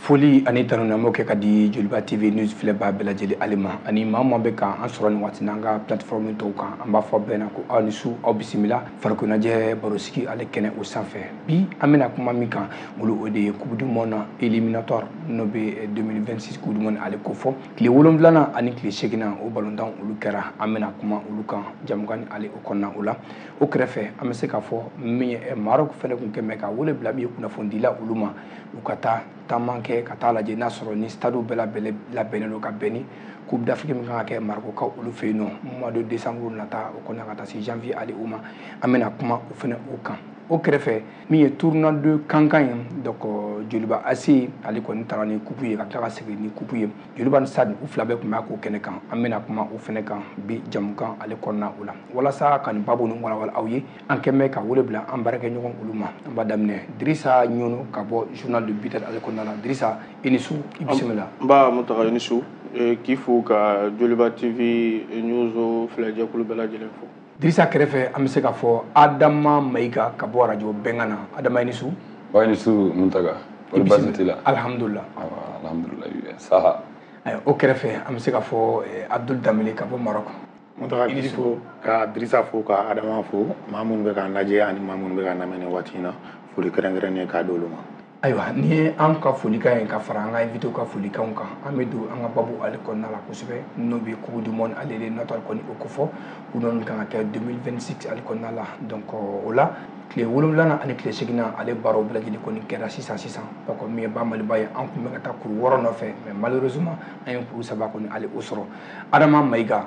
foli ani tanunamo kɛ ka di Joliba TV news filɛbaa bɛɛ lajɛlen alima ani maa maa bɛ kan an sɔrɔ nin waati n'an ka plateforme tɔw kan an b'a fɔ bɛɛ na ko aw ni su aw bisimila farikoloɲɛnajɛ barosigi ale kɛnɛ o sanfɛ bi an bɛna kuma min kan olu o de ye coupe du monde éliminatoire n'o bɛ 2026 coupe du monde ale ko fɔ tile 7nan ani tile 8nan o balontan olu kɛra an bɛna kuma olu kan jamukan ale o kɔnɔna o la o kɛrɛfɛ an bɛ se k'a fɔ min ye Maroc fɛnɛ kun kɛmɛ ka wele bila min ye kunnafonidila olu ma u ka taa taama kɛ ka taa lajɛ n'a sɔrɔ ni stade bɛɛ labɛnnen don ka bɛn ni coupe d'Afrique min kan ka kɛ Marocains olu fɛ yen nɔ mois de décembre nata o kɔnɔ ka taa se janvier ale o ma an bɛna kuma o fɛnɛ o kan o kɛrɛfɛ min ye tournoi de kankan ye donc Joliba AC ale kɔni taara ni coupe ye ka tila ka segin ni coupe ye Joliba ni SAD u fila bɛɛ kun b'a k'o kɛnɛ kan an bɛna kuma o fɛnɛ kan bi jamukan ale kɔnɔna o la walasa ka nin baabu nin walawala aw ye an kɛmɛ ka wele bila an baarakɛɲɔgɔn olu ma an b'a daminɛ Dirisa Ɲono ka bɔ journal de Bitel ale kɔnɔna la Dirisa i ni su i bisimila n b'a Mutaga i ni su k'i fo ka Joliba TV news filɛjɛkulu bɛɛ lajɛlen fo Dirisa kɛrɛfɛ an bɛ se ka fɔ Adama Mayiga ka bɔ radio Bɛnkana na Adama i ni su i ni su Mutaga i bisimila alhamdulillah alhamdulillah saha o kɛrɛfɛ an bɛ se ka fɔ Abdul Damele ka bɔ Maroc Mutaga i ni su ka Dirisa fo ka Adama fo maa minnu bɛ k'an lajɛ ani maa minnu bɛ k'an lamɛn nin waati in na foli kɛrɛnkɛrɛnnen k'a di olu ma ayiwa ni ye an ka folikan ye ka fara an ka invité ka folikanw kan an bɛ don an ka babu ale kɔnɔna la kosɛbɛ n'o bɛ coupe du monde éliminatoire kɔni o kofɔ u nɔnni kan ka kɛ 2026 ale kɔnɔna la donc o la tile 7nan ani tile 8nan ale baaraw bɛɛ lajɛlen kɔni kɛra sisan donc min ye ba Maliba ye an tun bɛ ka taa kuru 6 nɔfɛ mais malheureusement an ye kuru 3 kɔni ale o sɔrɔ Adama Mayiga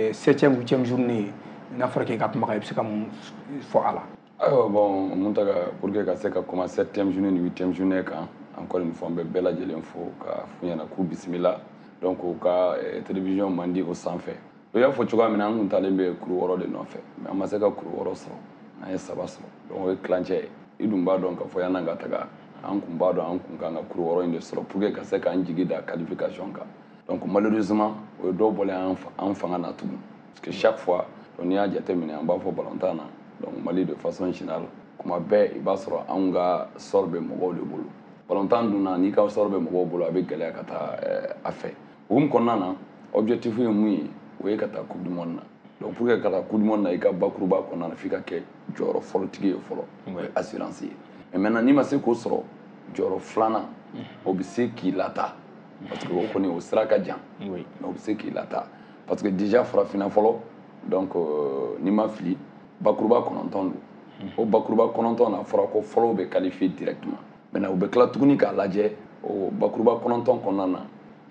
7e 8e journée n'a fɔra k'e ka kumakan i bɛ se ka mun fɔ a la bon Mutaga pour que ka se ka kuma 7e journée ni 8e journée kan encore une fois n bɛ bɛɛ lajɛlen fo ka f'u ɲɛna k'u bisimila donc u ka télévision mandi o sanfɛ o y'a fɔ cogoya min na an kun talen bɛ kuru 6 de nɔfɛ mais an ma se ka kuru 6 sɔrɔ an ye 3 sɔrɔ donc o ye tilancɛ ye i dun b'a dɔn k'a fɔ yan'an ka taga an kun b'a dɔn an kun kan ka kuru 6 in de sɔrɔ pour que ka se k'an jigi da qualification kan donc malheureusement o ye dɔw bɔlen an fanga na tugun parce que chaque fois donc n'i y'a jateminɛ an b'a fɔ balontan na donc Mali de façon générale kuma bɛɛ i b'a sɔrɔ anw ka sɔrɔ bɛ mɔgɔw de bolo balontan dun na n'i ka sɔrɔ bɛ mɔgɔw bolo a bɛ gɛlɛya ka taa a fɛ hukumu kɔnɔna na objectif ye mun ye o ye ka taa coupe du monde na donc pour que ka taa coupe du monde na i ka bakuruba kɔnɔna na f'i ka kɛ jɔyɔrɔ fɔlɔtigi ye fɔlɔ o ye assurance ye mais maintenant n'i ma se k'o sɔrɔ jɔyɔrɔ filanan o bɛ se k'i lata parce que o kɔni o sira ka jan mais o bɛ se k'i lata parce que déjà farafinna fɔlɔ donc n'i ma fili bakuruba 9 don o bakuruba 9 na fɔra ko fɔlɔw bɛ qualifier directement maintenant u bɛ tila tuguni k'a lajɛ o bakuruba 9 kɔnɔna na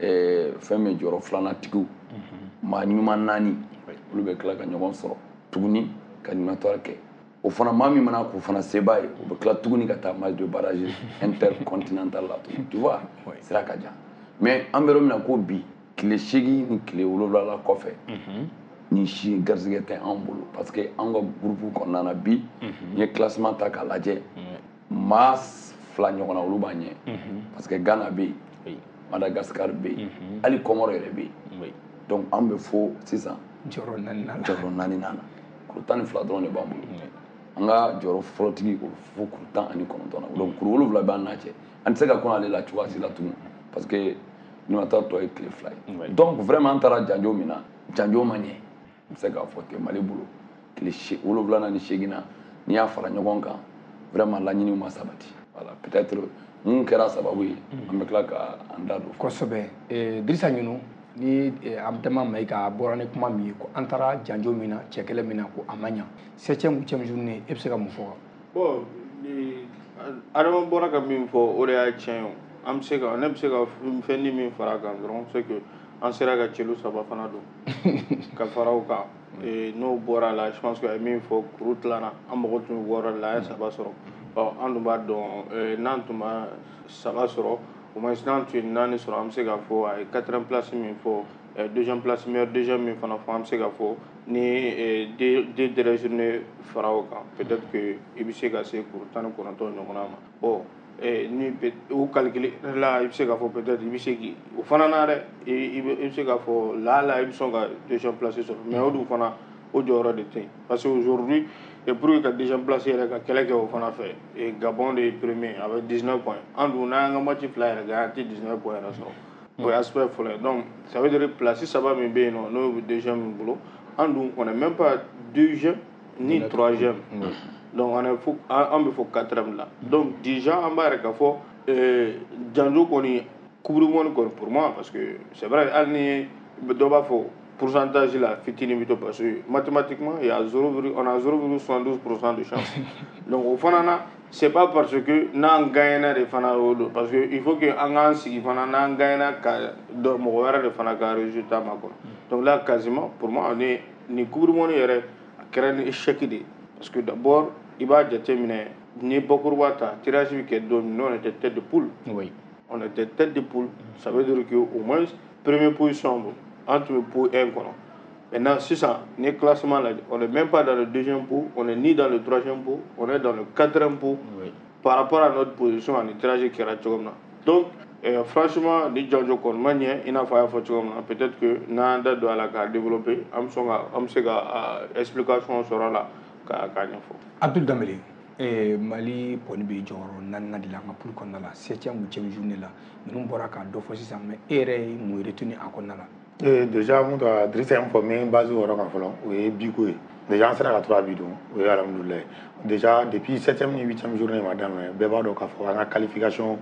fɛn min jɔyɔrɔ filanan tigiw maa ɲuman 4 olu bɛ tila ka ɲɔgɔn sɔrɔ tuguni ka éliminatoire kɛ o fana maa min mana k'o fana seba ye o bɛ tila tuguni ka taa match de barrage intercontinental la tuguni tu vois sira ka jan mais an bɛ yɔrɔ min na ko bi tile 8 ni tile 7 la kɔfɛ ni si garisɛgɛ tɛ an bolo parce que an ka groupe kɔnɔna na bi n ye classement ta k'a lajɛ maa 2 ɲɔgɔn na olu b'an ɲɛ parce que Ghana bɛ yen Madagascar bɛ yen hali Comore yɛrɛ bɛ yen donc an bɛ fo sisan jɔyɔrɔ 4nan na kuru 12 dɔrɔn de b'an bolo an ka jɔyɔrɔ fɔlɔtigi o fo kuru 19 na donc kuru 7 b'an n'a cɛ an tɛ se ka kɔn ale la cogoya si la tugun parce que éliminatoire tɔ ye tile 2 ye donc vraiment an taara janjo min na janjo ma ɲɛ n bɛ se k'a fɔ ten Mali bolo tile 7nan ni 8nan n'i y'a fara ɲɔgɔn kan vraiment laɲiniw ma sabati voilà peut-être mun kɛra sababu ye an bɛ tila ka an da don kosɛbɛ Dirisa Ɲono ni Adama Mayiga bɔra ni kuma min ye ko an taara janjo min na cɛ kɛlɛ min na ko a ma ɲa 7e 8e journée e bɛ se ka mun fɔ bon Adama bɔra ka min fɔ o de y'a tiɲɛ ye an bɛ se ka ne bɛ se ka fɛn ni min fara a kan dɔrɔn c'est que an sera ka celu 3 fana don ka fara o kan n'o bɔra la je pense que a ye min fɔ kuru 2nan an mago tun bɛ wɔɔrɔ de la an ye 3 sɔrɔ an dun b'a dɔn n'an tun ma 3 sɔrɔ au moins n'an tun ye 4 sɔrɔ an bɛ se k'a fɔ a ye 4e place min fɔ 2e place meilleur deuxième min fana fɔ an bɛ se k'a fɔ ni 2 dernières journées fara o kan peut-être que i bɛ se ka se kuru 19 ɲɔgɔnna ma bon ni o calcul la i bɛ se k'a fɔ peut-être i bɛ se k'i o fana na dɛ i bɛ se k'a fɔ la i bɛ sɔn ka 2e place sɔrɔ mais o dun fana o jɔyɔrɔ de tɛ yen parce que aujourd'hui et pour que deuxième place yɛrɛ ka kɛlɛ kɛ o fana fɛ et Gabon de est premier avec 19 points an dun n'an ka match fila yɛrɛ kɛ an tɛ 19 points yɛrɛ sɔrɔ o ye aspect fɔlɔ ye donc ça veut dire place saba min bɛ yen nɔ n'o bɛ deuxième min bolo an dun on est même pas deuxième ni troisième donc on bɛ fɔ quatrième la donc déjà an b'a yɛrɛ k'a fɔ janjo kɔni couvrement kɔni pour moi parce que c'est vrai hali ni dɔ b'a fɔ pourcentage là fitini bito parce que mathématiquement il y a on a 0,72% de chance donc au fana na c'est pas parce que n'an gagnera de fana parce que il faut que an k'an sigi fana n'an gagnera ka mɔgɔ wɛrɛ de fana ka résultat ma kɔnɔ donc là quasiment pour moi ni couvrement yɛrɛ a kɛra ni échec de parce que d'abord i b'a jateminɛ ni bakuruba ta tirage bi kɛ don min on était tête de poule on était tête de poule ça veut dire que au moins première position entre le pot 1 kɔnɔ maintenant sisan ni classement là on n'est même pas dans le deuxième pot on est ni dans le troisième pot on est dans le quatrième pot par rapport à notre position ani tirage kɛra cogo min na donc franchement ni janjo kɔni ma ɲɛ i n'a fɔ a y'a fɔ cogo min na peut-être que n'an da don a la k'a développer an bɛ se ka explication sɔrɔ a la k'a ɲɛfɔ. Abdul Dembele Mali pɔni bɛ jɔyɔrɔ 4 de la an ka poule kɔnɔna la 7e ou 8e journée la ninnu bɔra k'a dɔ fɔ sisan mais e yɛrɛ ye mun retenu a kɔnɔna la. Déjà mun ta Drissa ye mun fɔ min base yɔrɔ kan fɔlɔ o ye biko ye déjà an sera ka 3 bi don o ye alhamdulilayi déjà depuis 7e ni 8e journée ma daminɛ bɛɛ b'a dɔn k'a fɔ an ka qualification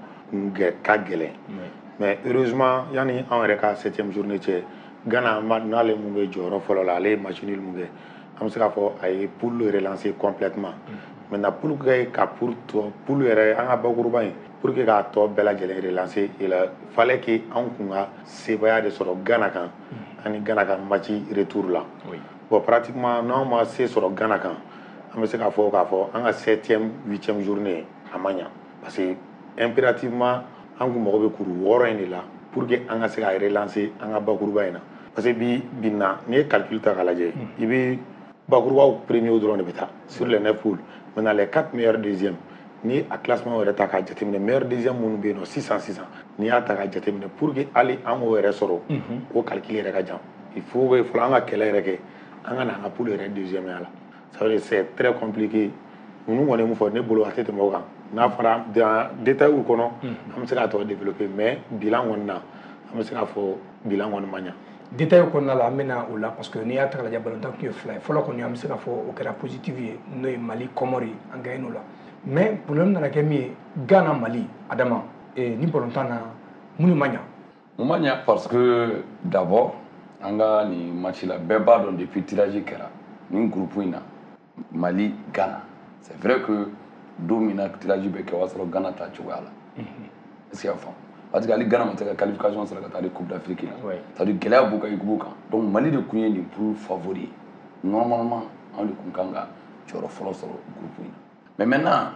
ka gɛlɛn mais heureusement yani an yɛrɛ ka 7e journée cɛ Ghana n'ale mun bɛ jɔyɔrɔ fɔlɔ la ale ye match nul mun kɛ an bɛ se k'a fɔ a ye poule relancer complètement maintenant pour que ka poule yɛrɛ an ka bakuruba in pour que k'a tɔ bɛɛ lajɛlen relancer il fallait que an kun ka sebaya de sɔrɔ Ghana kan ani Ghana ka match retour la bon pratiquement n'anw ma se sɔrɔ Ghana kan an bɛ se k'a fɔ an ka 7e 8e journée a ma ɲa parce que impérativement an kun mago bɛ kuru 6 in de la pour que an ka se ka relancer an ka bakuruba in na parce que bi na n'i ye calcul ta k'a lajɛ i bɛ bakurubaw premier dɔrɔn de bɛ taa sur les 9 poules maintenant les 4 meilleurs deuxièmes ni a classement yɛrɛ ta k'a jateminɛ meilleur deuxième minnu bɛ yen nɔ sisan n'i y'a ta k'a jateminɛ pour que hali an k'o yɛrɛ sɔrɔ o calcul yɛrɛ ka jan il faut que fɔlɔ an ka kɛlɛ yɛrɛ kɛ an ka na an ka poule yɛrɛ deuxième ya la ça veut dire c'est très compliqué ninnu kɔni mun fɔ ne bolo a tɛ tɛmɛ o kan n'a fɔra dans détail kɔnɔ an bɛ se k'a tɔ développer mais bilan kɔni na an bɛ se k'a fɔ bilan kɔni ma ɲa. Détail kɔnɔna la an bɛna o la parce que n'i y'a ta k'a lajɛ balontan tun ye 2 ye fɔlɔ kɔni an bɛ se k'a fɔ o kɛra positif ye n'o ye Mali Comore ye an gagné o la mais problème nana kɛ min ye Ghana Mali Adama ni balontan na mun ma ɲa. Mun ma ɲa parce que d'abord an ka nin match la bɛɛ b'a dɔn depuis tirage kɛra nin groupe in na Mali Ghana c'est vrai que don min na tirage bɛ kɛ o y'a sɔrɔ Ghana ta cogoya la est-ce que y'a faamu parce que hali Ghana ma se ka qualification sɔrɔ ka taa di Coupe d'Afrique la c'est à dire gɛlɛya b'u kan équipe kan donc Mali de kun ye nin poule favori ye normalement an de kun kan ka jɔyɔrɔ fɔlɔ sɔrɔ groupe in na mais maintenant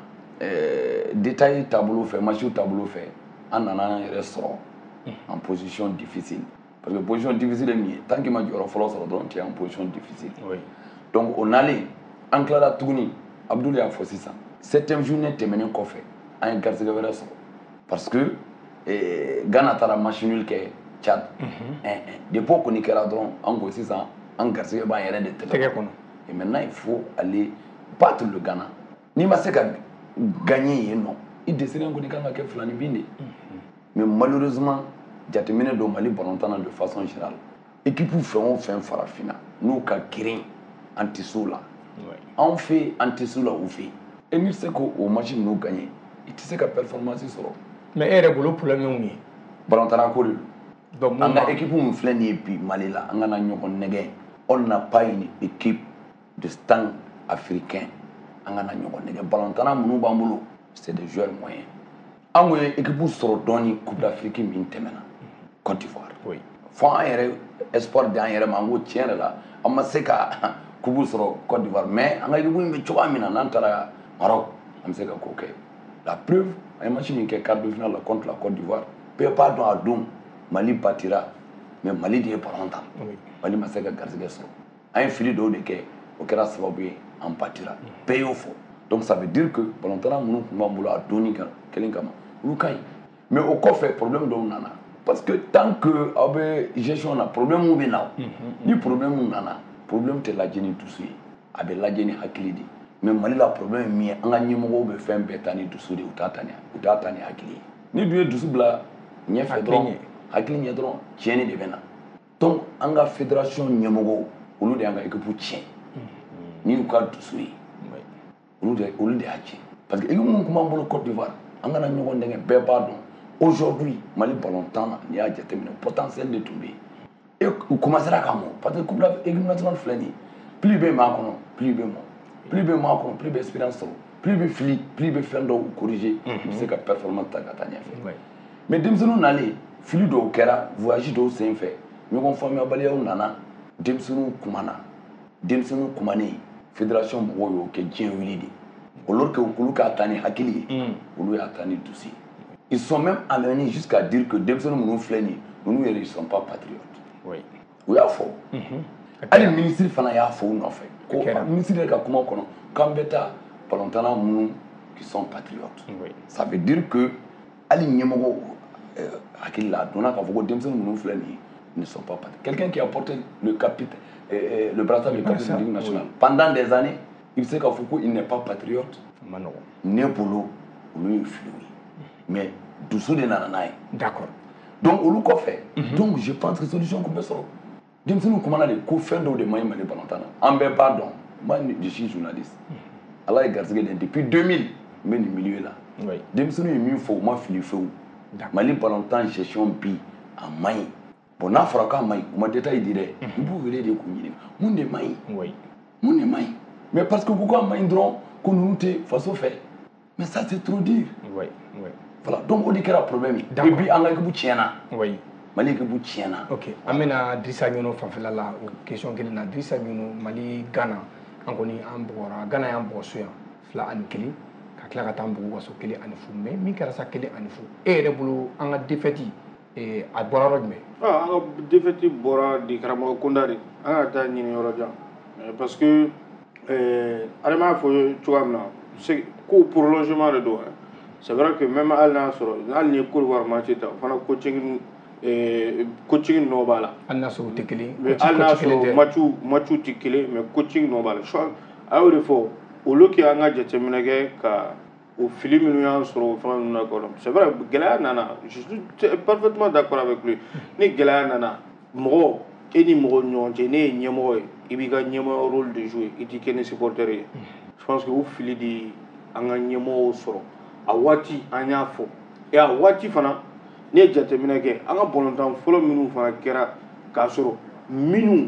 détail taabolo fɛ match taabolo fɛ an nana an yɛrɛ sɔrɔ en position difficile parce que position difficile ye min ye tant que ma jɔyɔrɔ fɔlɔ sɔrɔ dɔrɔn tu es en position difficile donc o nalen an tilala tuguni Abdul y'a fɔ sisan 7e journée tɛmɛnen kɔfɛ an ye garisɛgɛ wɛrɛ sɔrɔ parce que Ghana taara match nul kɛ Tchad 1-1 depuis o kɔni kɛra dɔrɔn an ko sisan an garisɛgɛ b'an yɛrɛ de tɛgɛ kɔnɔ et maintenant il faut aller battre le Ghana n'i ma se ka gagner yen nɔ i desiren kɔni kan ka kɛ filani bin de mais malheureusement jateminɛ don Mali balontan na de façon générale équipe fɛn o fɛn farafinna n'u ka girin an tɛ s'o la anw fɛ an tɛ s'o la u fɛ et n'i se k'o match ninnu gagner i tɛ se ka performance sɔrɔ mais e yɛrɛ bolo problème ye mun ye balontanna ko de don an ka équipe min filɛ nin ye bi Mali la an kana ɲɔgɔn nɛgɛn on n'a pas une équipe de stand africain an kana ɲɔgɔn nɛgɛn balontanna minnu b'an bolo c'est des joueurs moyens an ko ye équipe sɔrɔ dɔɔni Coupe d'Afrique min tɛmɛna Côte d'Ivoire fo an yɛrɛ espoir d'an yɛrɛ ma an ko tiɲɛ yɛrɛ la an ma se ka coupe sɔrɔ Côte d'Ivoire mais an ka équipe in bɛ cogoya min na n'an taara Maroc an bɛ se ka k'o kɛ la preuve an ye match min kɛ quart de finale la contre la Côte d'Ivoire bɛɛ b'a dɔn a don Mali batira mais Mali de ye ballon ta Mali ma se ka garisɛgɛ sɔrɔ an ye fili dɔw de kɛ o kɛra sababu ye an batira bɛɛ y'o fɔ donc ça veut dire que balontanna minnu tun b'an bolo a donni kelen kama olu ka ɲi mais o kɔfɛ problème dɔw nana parce que tant que aw bɛ gestion na problème bɛ na ni problème nana problème tɛ lajɛ ni dusu ye a bɛ lajɛ ni hakili de mais Mali la problème min ye an ka ɲɛmɔgɔw bɛ fɛn bɛɛ ta ni dusu de u t'a ta ni hakili ye ni dun ye dusu bila ɲɛfɛ dɔrɔn hakili ɲɛ dɔrɔn tiɲɛni de bɛ na donc an ka fédération ɲɛmɔgɔw olu de y'an ka équipe tiɲɛ ni y'u ka dusu ye olu de y'a tiɲɛ parce que équipe minnu tun b'an bolo Côte d'Ivoire an kana ɲɔgɔn dɛngɛ bɛɛ b'a dɔn aujourd'hui Mali ballon tan na n'i y'a jateminɛ potentiel de tun bɛ yen u commencera ka mɔ parce que équipe nationale filɛ nin ye plus bɛ maa kɔnɔ plus bɛ mɔ plus bɛ maa kɔnɔ plus bɛ expérience sɔrɔ plus bɛ fili plus bɛ fɛn dɔw corriger u bɛ se ka performance ta ka taa ɲɛfɛ mais denmisɛnninw nalen fili dɔw kɛra voyage dɔw sen fɛ ɲɔgɔn faamuyabaliyaw nana denmisɛnninw kumana denmisɛnninw kumanen fédération mɔgɔw y'o kɛ diɲɛ wuli de alors que olu k'a ta ni hakili ye olu y'a ta ni dusu ye ils sont même amenés jusqu'à dire que denmisɛnninw minnu filɛ nin ye ninnu yɛrɛ ils sont pas patriotes u y'a fɔ hali ministre fana y'a fɔ u nɔfɛ ko ministre yɛrɛ ka kuma kɔnɔ k'an bɛ taa balontanna minnu qui sont patriotes ça veut dire que hali ɲɛmɔgɔw hakili la a donna k'a fɔ ko denmisɛnninw minnu filɛ nin ye ne sont pas patriotes quelqu'un qui a porté le brassard de capitaine de l'équipe nationale pendant des années il sait k'a fɔ ko il n'est pas patriote ne bolo olu ye filiw ye mais dusu de nana n'a ye d'accord donc olu kɔfɛ donc je pense que solution tun bɛ sɔrɔ denmisɛnninw kumana de ko fɛn dɔw de man ɲi Mali balontan na an bɛɛ b'a dɔn moi je suis journaliste ala ye garisɛgɛ de depuis 2000 n bɛ nin milieu la denmisɛnninw ye min fɔ u ma fili fewu Mali balontan gestion bi a man ɲi bon n'a fɔra k'a man ɲi u ma détail di dɛ i b'u wele de k'u ɲininka mun de man ɲi mun de man ɲi mais parce que ko k'a man ɲi dɔrɔn ko ninnu tɛ faso fɛ mais ça c'est trop dur voilà donc o de kɛra problème ye et puis an ka équipe tiɲɛna Mali équipe tiɲɛna ok an bɛna Dirisa Ɲɔnɔ fanfɛla la o question kelen na Dirisa Ɲɔnɔ Mali Gana an kɔni an bugɔra Gana y'an bugɔ so yan 2-1 ka tila ka taa an bugu waso 1-0 mais min kɛra sa 1-0 e yɛrɛ bolo an ka défaite a bɔra yɔrɔ jumɛn an ka défaite bɔra di karamɔgɔ Kunda de an ka taa ɲini yɔrɔ jan parce que ale m'a fɔ cogoya min na ko prolongement de don c'est vrai que même hali n'a sɔrɔ hali ni ye Côte d'Ivoire match ta o fana coaching nɔ b'a la hali n'a sɔrɔ u tɛ kelen mais hali n'a sɔrɔ match tɛ kelen mais coaching nɔ b'a la a y'o de fɔ olu kɛ an ka jateminɛ kɛ ka o fili minnu y'an sɔrɔ o fɛn ninnu na kɔnɔ c'est vrai gɛlɛya nana je suis parfaitement d'accord avec lui ni gɛlɛya nana mɔgɔ e ni mɔgɔ ɲɔgɔn cɛ ne ye ɲɛmɔgɔ ye i b'i ka ɲɛmɔgɔ rôle de jouer i t'i kɛ ni supporter ye je pense que o fili de an ka ɲɛmɔgɔw sɔrɔ a waati an y'a fɔ a waati fana ne ye jateminɛ kɛ an ka balontan fɔlɔ minnu fana kɛra k'a sɔrɔ minnu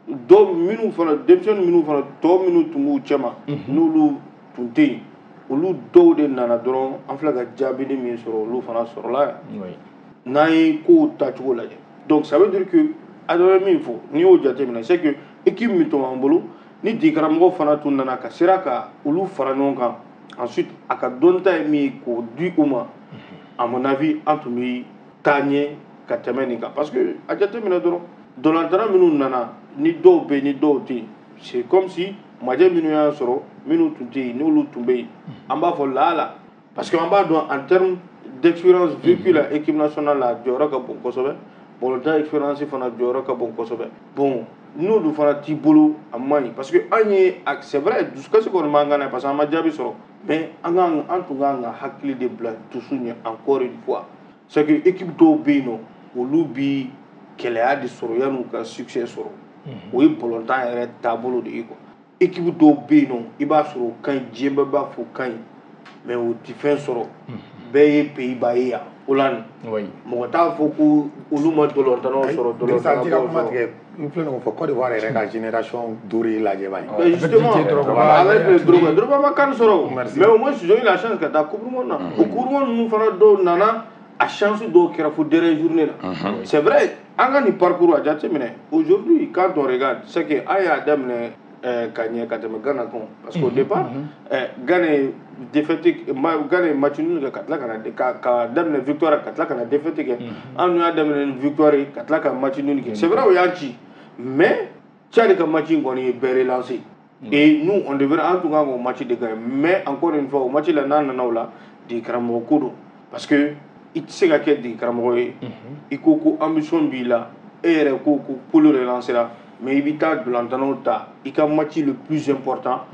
fana denmisɛnnin minnu fana tɔ minnu tun b'u cɛma n'olu tun tɛ yen olu dɔw de nana dɔrɔn an filɛ ka jaabili min sɔrɔ olu fana sɔrɔla yan n'an ye kow tacogo lajɛ donc ça veut dire que a dɔ bɛ min fɔ n'i y'o jateminɛ c'est que équipe min tun b'an bolo ni di karamɔgɔ fana tun nana ka sera ka olu fara ɲɔgɔn kan ensuite a ka dɔnta ye min ye k'o di u ma à mon avis an tun bɛ taa ɲɛ ka tɛmɛ nin kan parce que a jateminɛ dɔrɔn dɔlantana minnu nana ni dɔw bɛ yen ni dɔw tɛ yen c'est comme si majɛ minnu y'an sɔrɔ minnu tun tɛ yen n'olu tun bɛ yen an b'a fɔ lahala parce que an b'a dɔn en terme d'expérience vécue la équipe nationale la jɔyɔrɔ ka bon kosɛbɛ balontan expérience fana jɔyɔrɔ ka bon kosɛbɛ bon n'olu fana t'i bolo a man ɲi parce que an ye c'est vrai dusukasi kɔni b'an kan na parce que an ma jaabi sɔrɔ mais an tun kan ka hakili de bila dusu ɲɛ encore une fois c'est que équipe dɔw bɛ yen nɔ olu bi kɛlɛya de sɔrɔ yan'u ka succès sɔrɔ o ye balontan yɛrɛ taabolo de ye quoi équipe dɔw bɛ yen nɔ i b'a sɔrɔ o ka ɲi diɲɛ bɛɛ b'a fɔ o ka ɲi mais o tɛ fɛn sɔrɔ bɛɛ ye pays-bas ye yan o la nin mɔgɔ t'a fɔ ko olu ma dɔlɔntanaw sɔrɔ dɔlɔntanaw sɔrɔ n filɛ nin fɔ Côte d'Ivoire yɛrɛ ka génération duuru lajɛ bani justement avec Drogba ma kan sɔrɔ mais au moins ils ont eu la chance ka taa coupe du monde na o coupe du monde ninnu fana dɔw nana a chance dɔw kɛra fo dernière journée la c'est vrai an ka nin parcours a jateminɛ aujourd'hui quand on regarde c'est que an y'a daminɛ ka ɲɛ ka tɛmɛ Gana kan parce que au départ Gana ye défaite Gana ye match nul kɛ ka tila ka daminɛ victoire ka tila ka na défaite kɛ an dun y'a daminɛ ni victoire ye ka tila ka match nul kɛ c'est vrai o y'an ci mais Tchad ka match in kɔni ye bɛɛ relancé et nous on devrait an tun kan k'o match de gagner mais encore une fois o match la n'an nana o la di karamɔgɔ ko don parce que i tɛ se ka kɛ di karamɔgɔ ye i ko ko ambition b'i la e yɛrɛ ko le relancé la mais i bɛ taa dɔlantanaw ta i ka match le plus important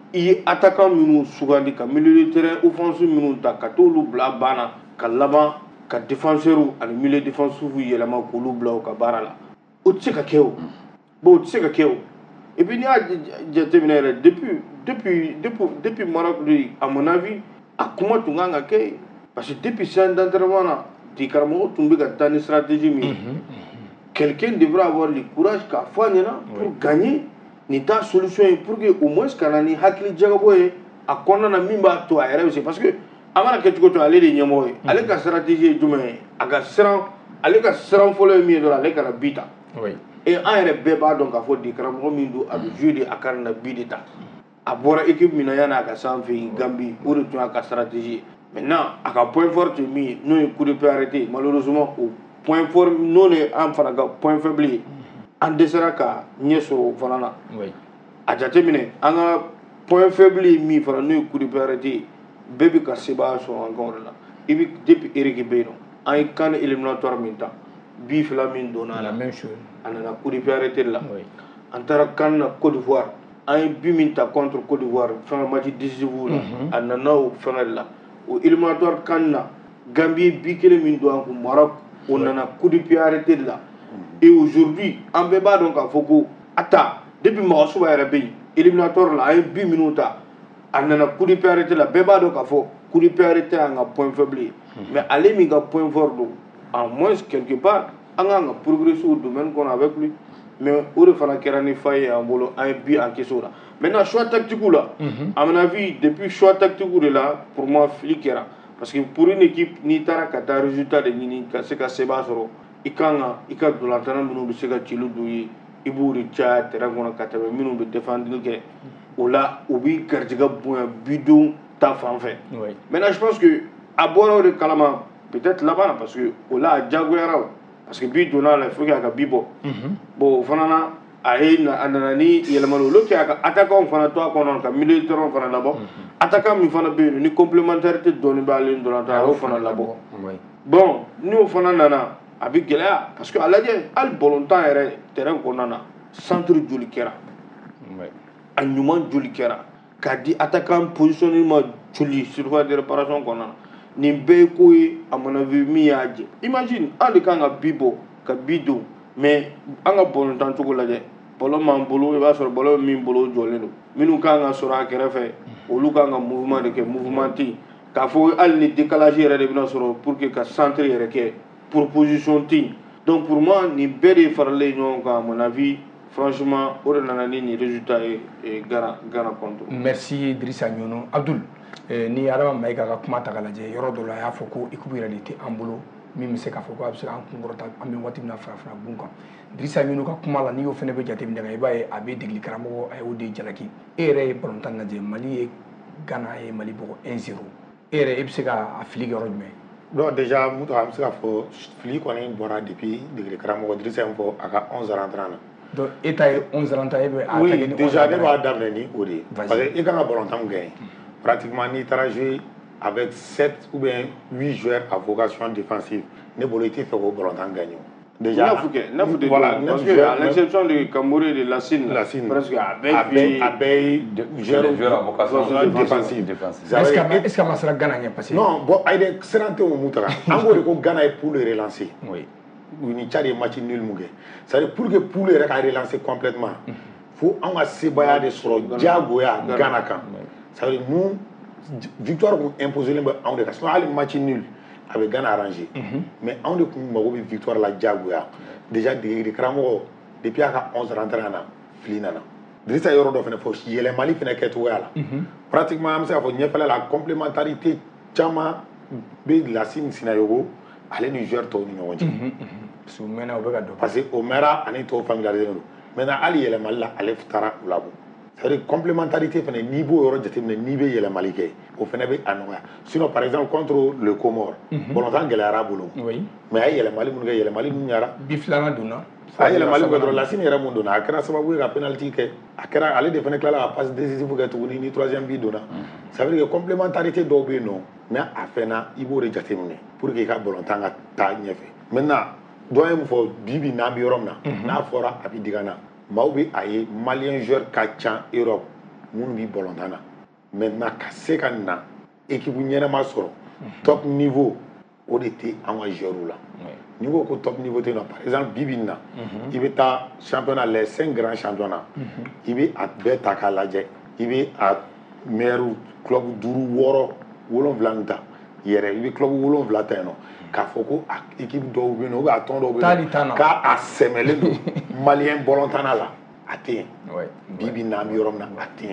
i ye attaquant minnu sugandi ka milieu de terrain offensive minnu ta ka t'olu bila banna ka laban ka défenseur ani milieu défensif yɛlɛma k'olu bila u ka baara la o tɛ se ka kɛ o bon o tɛ se ka kɛ o et puis n'i y'a jateminɛ yɛrɛ depuis Maroc de à mon avis a kuma tun kan ka kɛ parce que depuis séance d'entraînement na di karamɔgɔ tun bɛ ka taa ni stratégie min ye quelqu'un devrait avoir le courage k'a fɔ a ɲɛna pour gagner nin t'a solution ye pour que au moins ka na ni hakili jagabɔ ye a kɔnɔna na min b'a to a yɛrɛ bɛ se parce que a mana kɛ cogo o cogo ale de ye ɲɛmɔgɔ ye ale ka stratégie ye jumɛn ye a ka siran ale ka siran fɔlɔ ye min ye dɔrɔn ale kana bi ta et an yɛrɛ bɛɛ b'a dɔn k'a fɔ di karamɔgɔ min don a bɛ jouer de a kana na bi de ta a bɔra équipe min na yanni a ka s'an fɛ yen Gambie o de tun y'a ka stratégie ye maintenant a ka point fort ye min ye n'o ye coup de pied arrêté malheureusement o point fort n'o de an fana ka point faible ye an dɛsɛra ka ɲɛ sɔrɔ o fana na a jateminɛ an ka point faible ye min fana n'o ye coup de pied arrêté ye bɛɛ bɛ ka sebaaya sɔrɔ an kan o de la i bɛ depuis Eric bɛ yen nɔ an ye CAN éliminatoire min ta bi fila min donna a la a nana coup de pied arrêté de la an taara CAN na Côte d'Ivoire an ye bi min ta contre Côte d'Ivoire fɛngɛ match décisif la a nana o fɛngɛ de la o éliminatoire CAN na Gambie bi kelen min don an kun Maroc o nana coup de pied arrêté de la et aujourd'hui an bɛɛ b'a dɔn k'a fɔ ko a ta depuis Magasuba yɛrɛ bɛ yen éliminatoire la an ye bi minnu ta a nana coup de pied arrêté la bɛɛ b'a dɔn k'a fɔ coup de pied arrêté y'an ka point faible ye mais ale min ka point fort don en moins quelque part an kan ka progresser au domaine kɔnɔ avec lui mais o de fana kɛra ni fa ye an bolo an ye bi encaissé o la maintenant choix tactique la à mon avis depuis choix tactique de la pour moi fili kɛra parce que pour une équipe n'i taara ka taa résultat de ɲini ka se ka sebaaya sɔrɔ i kan ka i ka dolantanna minnu bɛ se ka cili don ye i b'o de caya terrain kɔnɔ ka tɛmɛ minnu bɛ défendre kɛ o la o b'i garijɛgɛ bonya bidon ta fan fɛ maintenant je pense que a bɔra o de kalama peut-être laban na parce que o la a diyagoyara o parce que bi donna la il faut que a ka bi bɔ bon o fana na a nana ni yɛlɛmali olu kɛ a ka attaquant fana to a kɔnɔ ka milieu de terrain fana labɔ attaquant min fana bɛ yen ni complémentarité dɔɔni b'ale dɔrɔn a y'o fana labɔ bon n'o fana nana a bɛ gɛlɛya parce que a lajɛ hali ballontan yɛrɛ terrain kɔnɔna na centre joli kɛra a ɲuman joli kɛra k'a di attaquant positionnement joli surface de réparation kɔnɔna na nin bɛɛ ye ko ye à mon avis min y'a jɛ imagine an de kan ka bi bɔ ka bi don mais an ka ballontan cogo lajɛ ballon m'an bolo i b'a sɔrɔ ballon bɛ min bolo o jɔlen don minnu kan ka sɔrɔ a kɛrɛfɛ olu kan ka mouvement de kɛ mouvement tɛ yen k'a fɔ hali ni décalage yɛrɛ de bɛna sɔrɔ pour que ka centre yɛrɛ kɛ proposition tɛ yen donc pour moi nin bɛɛ de faralen ɲɔgɔn kan à mon avis franchement o de nana ni nin résultat ye Ghana contre. Merci Idrissa Ɲono. Abdul ni Adama Mayiga ka kuma ta k'a lajɛ yɔrɔ dɔ la a y'a fɔ ko équipe yɛrɛ de tɛ an bolo min bɛ se k'a fɔ ko a bɛ se k'an kunkɔrɔta an bɛ waati min na farafina gun kan Idrissa Ɲono ka kuma la n'i y'o fana bɛ jateminɛ i b'a ye a bɛ degeli karamɔgɔ a y'o de jalaki e yɛrɛ ye balontan lajɛ Mali ye Ghana ye Mali bɔgɔ 1-0 e yɛrɛ e bɛ se k'a fili kɛ yɔrɔ jumɛn. Donc déjà muto an bɛ se k'a fɔ fili kɔni bɔra depuis degeli karamɔgɔ Idrissa in fɔ a ka 11 rentrants na. Donc e ta ye 11 rentrants e bɛ a oui déjà ne b'a daminɛ ni o de ye parce que i kan ka balontan gagner pratiquement n'i taara jouer avec 7 ou bien 8 joueurs à vocation défensive ne bolo i tɛ fɛ k'o balontan gagner déjà neuf de voilà parce que à l'exception de Cameroun et de Lassine presque a bɛɛ joueur à vocation défensive est-ce que a ma sera Ghana ɲɛ parce que non bon ayide siran tɛ o mun ta an b'o de ko Ghana ye poule relancer u ni Tchad ye match nul mun kɛ c'est à dire pour que poule yɛrɛ ka relancer complètement fo an ka sebaaya de sɔrɔ diyagoya Ghana kan c'est à dire nous victoire kun imposé len bɛ anw de kan sinon hali match nul a bɛ Ghana arrangé mais anw de kun mago bɛ victoire la diyagoya déjà degeli karamɔgɔ depuis a ka 11 rentrants na fili nana Idrissa yɔrɔ dɔ fana fɔ yɛlɛmali fana kɛcogoya la pratiquement an bɛ se k'a fɔ ɲɛfɛla la complémentarité caman bɛ Lassine Sinayogo ale ni joueur tɔw ni ɲɔgɔn cɛ parce que o mɛnna ani tɔw familiarisé don maintenant hali yɛlɛmali la ale taara u labɔ c'est-à-dire complémentarité fana n'i b'o yɔrɔ jateminɛ n'i bɛ yɛlɛmali kɛ o fana bɛ a nɔgɔya sinon par exemple contre le Comore balontan gɛlɛyara a bolo mais a ye yɛlɛmali minnu kɛ yɛlɛmali ninnu ɲara bi filanan donna a ye yɛlɛmali kɛ dɔrɔn Lassine yɛrɛ mun donna a kɛra sababu ye ka penalty kɛ a kɛra ale de fana tilala ka passe décisive kɛ tuguni ni troisième bi donna ça veut dire que complémentarité dɔw bɛ yen nɔ mais a fɛnna i b'o de jateminɛ pour que i ka balontan ka taa ɲɛfɛ maintenant dɔ ye mun fɔ bi n'an bɛ yɔrɔ min na n'a fɔra a bɛ diga na maaw bɛ a ye malien joueur ka ca Europe minnu bɛ balontan na maintenant ka se ka na équipe ɲɛnama sɔrɔ top niveau o de tɛ an ka joueurs la n'i ko ko top niveau tɛ yen nɔ par exemple bi bi in na i bɛ taa championnat les 5 grands championnats i bɛ a bɛɛ ta k'a lajɛ i bɛ a meilleur club 5 6 7 nin ta yɛrɛ i bɛ club 7 ta yen nɔ k'a fɔ ko équipe dɔw bɛ yen nɔ ou bien a tɔn dɔw bɛ yen nɔ k'a sɛmɛlen don malien bɔlɔntana la a tɛ yen bi bi in na an bɛ yɔrɔ min na a tɛ yen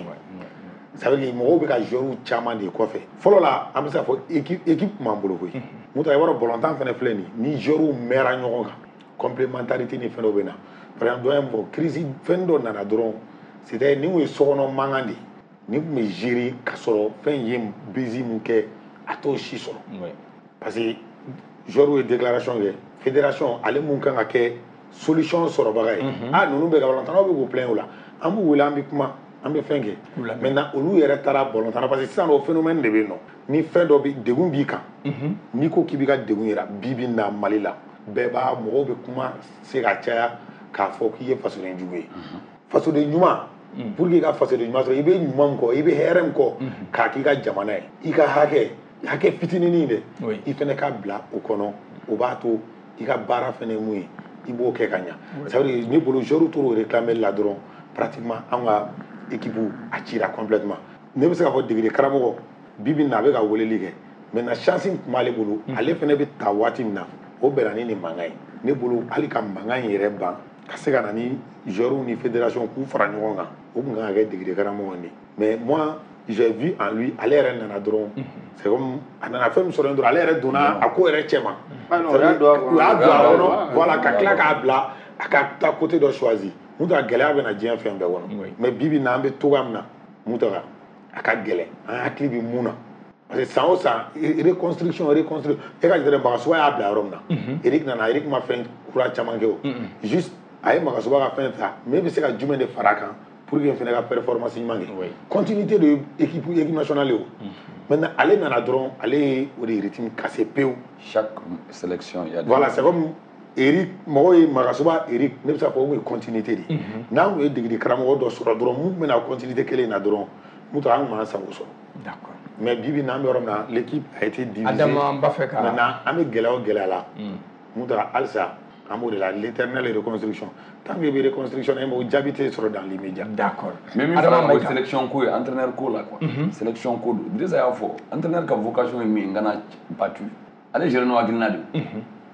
ça veut dire mɔgɔw bɛ ka joueurs caman de kɔfɛ fɔlɔ la an bɛ se k'a fɔ équipe m'an bolo koyi mun ta i b'a dɔn bɔlɔntan fana filɛ nin ni joueurs mɛnna ɲɔgɔn kan complémentarité ni fɛn dɔw bɛ na par exemple dɔ ye mun fɔ crise fɛn dɔ nana dɔrɔn c'était ni tun ye sokɔnɔ mankan de ye ni tun bɛ gérer ka sɔrɔ fɛn ye bezi mun kɛ a t'o si sɔrɔ parce que joueurs ye déclaration kɛ fédération ale mun kan ka kɛ solution sɔrɔbaga ye ninnu bɛ ka bɔlɔntanaw bɛ k'u plaindre o la an b'u wele an bɛ kuma an bɛ fɛn kɛ maintenant olu yɛrɛ taara bɔlɔntan na parce que sisan o phénomène de bɛ yen nɔ ni fɛn dɔ bɛ degun b'i kan n'i ko k'i b'i ka degun yira bi bi in na Mali la bɛɛ b'a mɔgɔw bɛ kuma se ka caya k'a fɔ k'i ye fasoden jugu ye fasoden ɲuman pour que i ka fasoden ɲuman sɔrɔ i bɛ ɲuman min kɔ i bɛ hɛrɛ min kɔ k'a k'i ka jamana ye i ka hakɛ fitininin dɛ i fana ka bila o kɔnɔ o b'a to i ka baara fana ye mun ye i b'o kɛ ka ɲa ça veut dire ne bolo joueurs t'o réclamer la dɔrɔn pratiquement an ka équipe a cira complètement ne bɛ se k'a fɔ degere karamɔgɔ bi bi in na a bɛ ka weleli kɛ maintenant chance tun b'ale bolo ale fana bɛ ta waati min na o bɛnna ni nin mankan ye ne bolo hali ka mankan in yɛrɛ ban ka se ka na ni joueurs ni fédération k'u fara ɲɔgɔn kan o tun kan ka kɛ degere karamɔgɔ de mais moi j'ai vu en lui ale yɛrɛ nana dɔrɔn c'est comme a nana fɛn min sɔrɔ yen dɔrɔn ale yɛrɛ donna a ko yɛrɛ cɛ ma u y'a don a kɔnɔ voilà ka tila k'a bila a ka taa côté dɔ choisir mun ta gɛlɛya bɛ na diɲɛ fɛn bɛɛ kɔnɔ mais bi bi in na an bɛ togoya min na mun ta a ka gɛlɛn an hakili bɛ mun na parce que san o san reconstruction e ka jate Magasuba y'a bila yɔrɔ min na Eric ma fɛn kura caman kɛ o juste a ye Magasuba ka fɛn ta mais bɛ se ka jumɛn de fara a kan pour que fana ka performance ɲuman kɛ continuité de équipe nationale o maintenant ale nana dɔrɔn ale ye o de rythme cassé pewu chaque sélection il y a voilà c'est comme Eric mɔgɔw ye Magasuba Eric ne bɛ se k'a fɔ o ye continuité de ye n'an tun ye degeli karamɔgɔ dɔ sɔrɔ dɔrɔn mun bɛna continuité kelen in na dɔrɔn mun ta an tun b'an sago sɔrɔ d'accord mais bi bi in na an bɛ yɔrɔ min na l'équipe a été divisée Adama n b'a fɛ ka maintenant an bɛ gɛlɛya o gɛlɛya la mun ta halisa an b'o de la l'éternelle reconstruction tant que i bɛ reconstruction na o jaabi tɛ sɔrɔ dans l'immédiat d'accord mais min fana o sélection ko ye entraîneur ko la quoi sélection ko don Idrissa y'a fɔ entraîneur ka vocation ye min ye n kana battu ale géré n'o hakilina de ye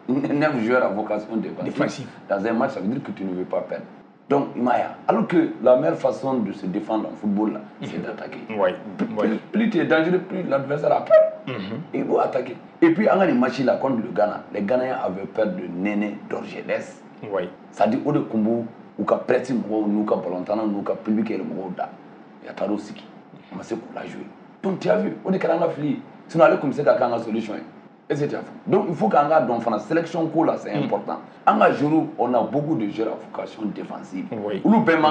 9 joueurs à vocation défensive. Dans un match, ça veut dire que tu ne veux pas perdre. Donc, alors que la meilleure façon de se défendre en football, là, c'est d'attaquer. Plus tu es dangereux, plus l'adversaire a peur. Il faut attaquer. Et puis, en les matchs là contre le Ghana, les Ghanéens avaient peur de Néné d'Orgelès. Ça dit, au de Kumbu, ou qu'à prêter, ou qu'à Balontana, ou qu'à public et le Mouda. Il y a Taro Siki. On va se pour la jouer. Donc, tu as vu, on est quand même fli. Sinon, aller comme c'est d'accord la solution. Donc il faut qu'en garde la sélection là c'est important. En Gajuru, on a beaucoup de joueurs à vocation défensive. Nous paiement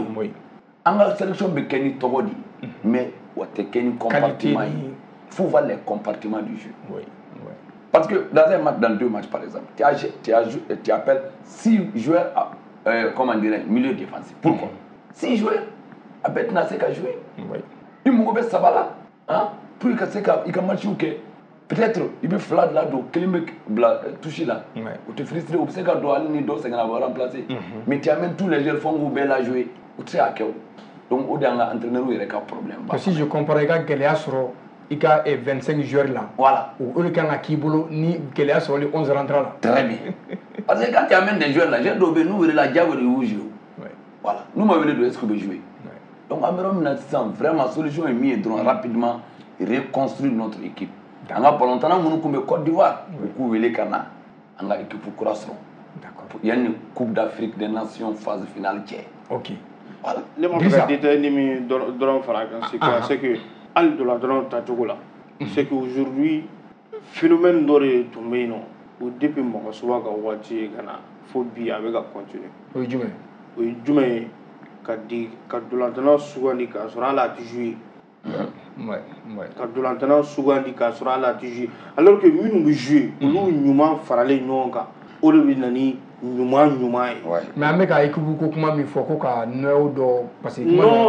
en la sélection de Kenny Togodi, mais on a Kenny compartiment. Il faut voir les compartiments du jeu. Parce que dans un match, dans 2 matchs par exemple, tu appelles 6 joueurs comment dire, milieu défensif. Pourquoi 6 joueurs à Betna c'est qu'à jouer. Il m'a dit ça va là, pour que c'est qu'à matcher ou que peut-être il peut flat là do kelime toucher là ou te frustrer ou c'est que do aller ni do c'est qu'on va remplacer mais tu amènes tous les joueurs font ou bien la jouer ou tu sais à quel donc au dernier entraîneur il y a un problème si je comprends il y a gɛlɛya sɔrɔ i ka 25 joueurs là voilà ou eux kan ka k'i bolo ni gɛlɛya sɔrɔ les 11 rentrants là très bien parce que quand tu amènes des joueurs là j'ai dobé nous la diable de jouer voilà nous m'avons dit est-ce que peut jouer donc en vraiment solution est mise rapidement reconstruire notre équipe. Dans la Balontana, nous avons Côte d'Ivoire, nous avons une équipe pour Croissant. Il y a une Coupe d'Afrique des Nations phase finale qui est. Ok. Voilà. Les gens qui ont été dans c'est que Al de la drone Tachogola, c'est qu'aujourd'hui, le phénomène d'oré tombé, ou depuis mon soir, il faut bien avec continuer. Oui, Djumé. Oui, Djumé, quand de la drone souvent, il sera là à jouer. Quand de l'antenne souvent dit qu'à la TG alors que nous jouons nous nous faralé non ka au début nani ɲuman mais an bɛ ka équipe ko kuma min fɔ ko ka noyau dɔ parce que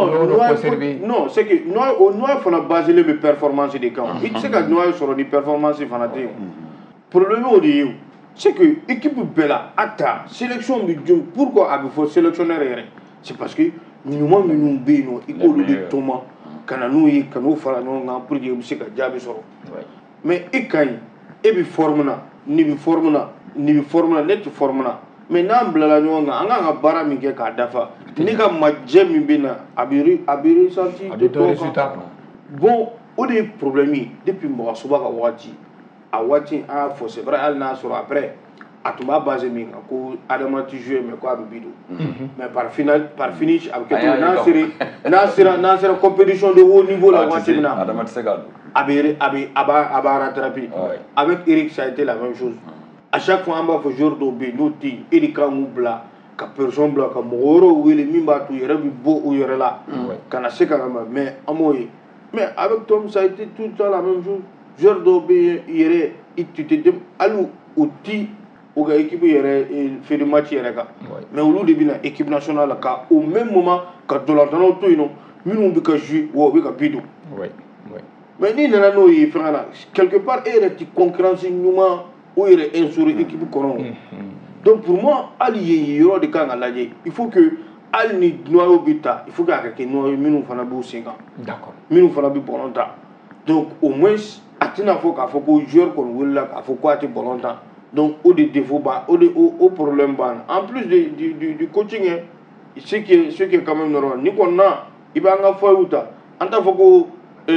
non c'est que noyau fana basé bɛ performance de kan i tɛ se ka noyau sɔrɔ ni performance fana tɛ yen problème o de ye c'est que équipe bɛɛ la a ta sélection bɛ jɔ pourquoi a bɛ fɔ sélectionneur yɛrɛ c'est parce que ɲuman minnu bɛ yen nɔ i k'olu de tɔmɔ ka na n'u ye ka n'u fara ɲɔgɔn kan pour que i bɛ se ka jaabi sɔrɔ mais i ka ɲi e bɛ forme na nin bɛ forme na nin bɛ forme na ne tɛ forme na mais n'an bilala ɲɔgɔn kan an kan ka baara min kɛ k'a dafa ne ka majɛ min bɛ na a bɛ ressorti de tɔn kan bon o de ye problème ye depuis Mɔgɔsoba ka waati a waati an y'a fɔ c'est vrai hali n'a sɔrɔ après a tun b'a basé min kan ko Adama tɛ jouer mais ko a bɛ bi don mais par finish a bɛ kɛ cogo n'an sera compétition de haut niveau la waati min na Adama tɛ se k'a don a b'a rattraper avec Eric ça a été la même chose à chaque fois an b'a fɔ joueur dɔw bɛ yen n'o tɛ yen Eric kan k'u bila ka personne bila ka mɔgɔ wɛrɛw wele min b'a to u yɛrɛ bɛ bɔ u yɛrɛ la ka na se ka na mais an m'o ye mais avec Tom ça a été tout le temps la même chose joueur dɔw bɛ yen yɛrɛ i tɛ hali u ti u ka équipe yɛrɛ feere match yɛrɛ kan mais olu de bɛ na équipe nationale la ka au même moment ka dolantanaw to yen nɔ minnu bɛ ka jouer wa u bɛ ka bi don mais n'i nana n'o ye fɛngɛ la quelque part e yɛrɛ tɛ concurrence ɲuman o yɛrɛ instaurer équipe kɔnɔ donc pour moi hali yen yɔrɔ de kan ka lajɛ il faut que hali ni noyau bɛ ta il faut que a ka kɛ noyau minnu fana b'u sen kan minnu fana bɛ ballon ta donc au moins a tɛna fɔ k'a fɔ ko joueur kɔni welela k'a fɔ ko a tɛ ballon ta donc o de défaut b'a o problème b'an en plus du coaching ce qui est quand même normal ni kɔni na i b'an ka feuille ta an t'a fɔ ko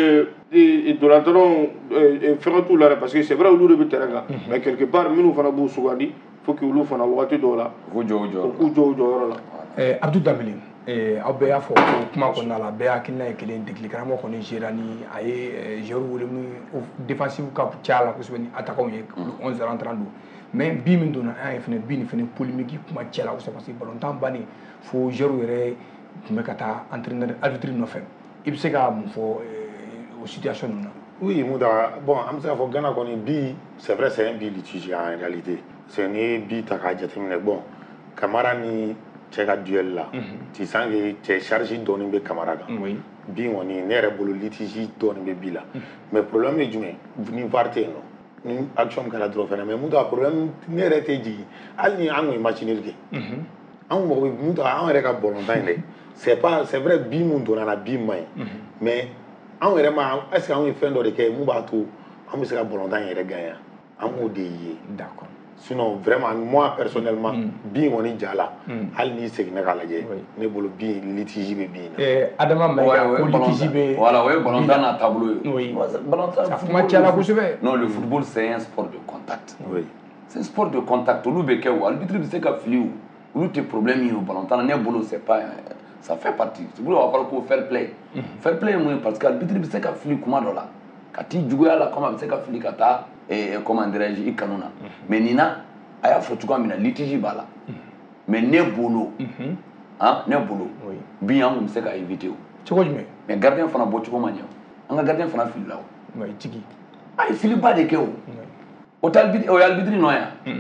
dolantanw fɛngɛ t'u la dɛ parce que c'est vrai olu de bɛ terrain kan mais quelque part minnu fana b'u sugandi faut que olu fana wagati dɔw la u k'u jɔ u jɔyɔrɔ la. Abdou Dembélé aw bɛɛ y'a fɔ ko kuma kɔnɔna la bɛɛ hakilina ye kelen degeli karamɔgɔ kɔni gérera ni a ye joueur wele min défensif ka ca la kosɛbɛ ni attaquant ye 11 rentrant don mais bi min donna an ye fana bi ni fana polémique kuma cɛla kosɛbɛ parce que ballontan bannen fo joueur yɛrɛ tun bɛ ka taa entraîneur arbitre nɔfɛ i bɛ se ka mun fɔ o situation ninnu na. Oui, Mouda, bon, an bɛ se k'a fɔ Ghana kɔni bi c'est vrai c'est un bi litige en réalité c'est ni ye bi ta k'a jateminɛ bon Camara ni cɛ ka duel la tu sens que cɛ charge dɔɔni bɛ Camara kan bi kɔni ne yɛrɛ bolo litige dɔɔni bɛ bi la mais problème ye jumɛn ni VAR tɛ yen nɔ ni action kɛra dɔrɔn fɛnɛ mais Mouda problème ne yɛrɛ tɛ jigin hali ni an kun ye match nul kɛ an mago bɛ Mouda an yɛrɛ ka ballontan in dɛ c'est vrai bi mun donna la bi man ɲi mais an yɛrɛ ma est ce que an ye fɛn dɔ de kɛ mun b'a to an bɛ se ka ballontan yɛrɛ gagner an b'o de ye d'accord sinon vraiment moi personnellement bi kɔni ja la hali n'i seginna k'a lajɛ ne bolo bi litige bɛ bi na Adama Maïga ko litige bɛ voilà o ye ballontan n'a taabolo ye ballontan kuma cɛla kosɛbɛ non le football c'est un sport de contact c'est un sport de contact olu bɛ kɛ o arbitre bɛ se ka fili o olu tɛ problème ye o ballontan ne bolo c'est pas ça fait partie c'est pour on va parler fair play fair play mun parce que arbitre bɛ se ka fili kuma dɔ la ka t'i juguya la comme a bɛ se ka fili ka taa comment dirais-je i kanu na mais nin na a y'a fɔ cogoya min na litige b'a la mais ne bolo ne bolo bi an kun bɛ se ka éviter o cogo jumɛn mais gardien fana bɔ cogo man ɲɛ o an ka gardien fana filila o tigi a ye filiba de kɛ o o ye arbitre nɔ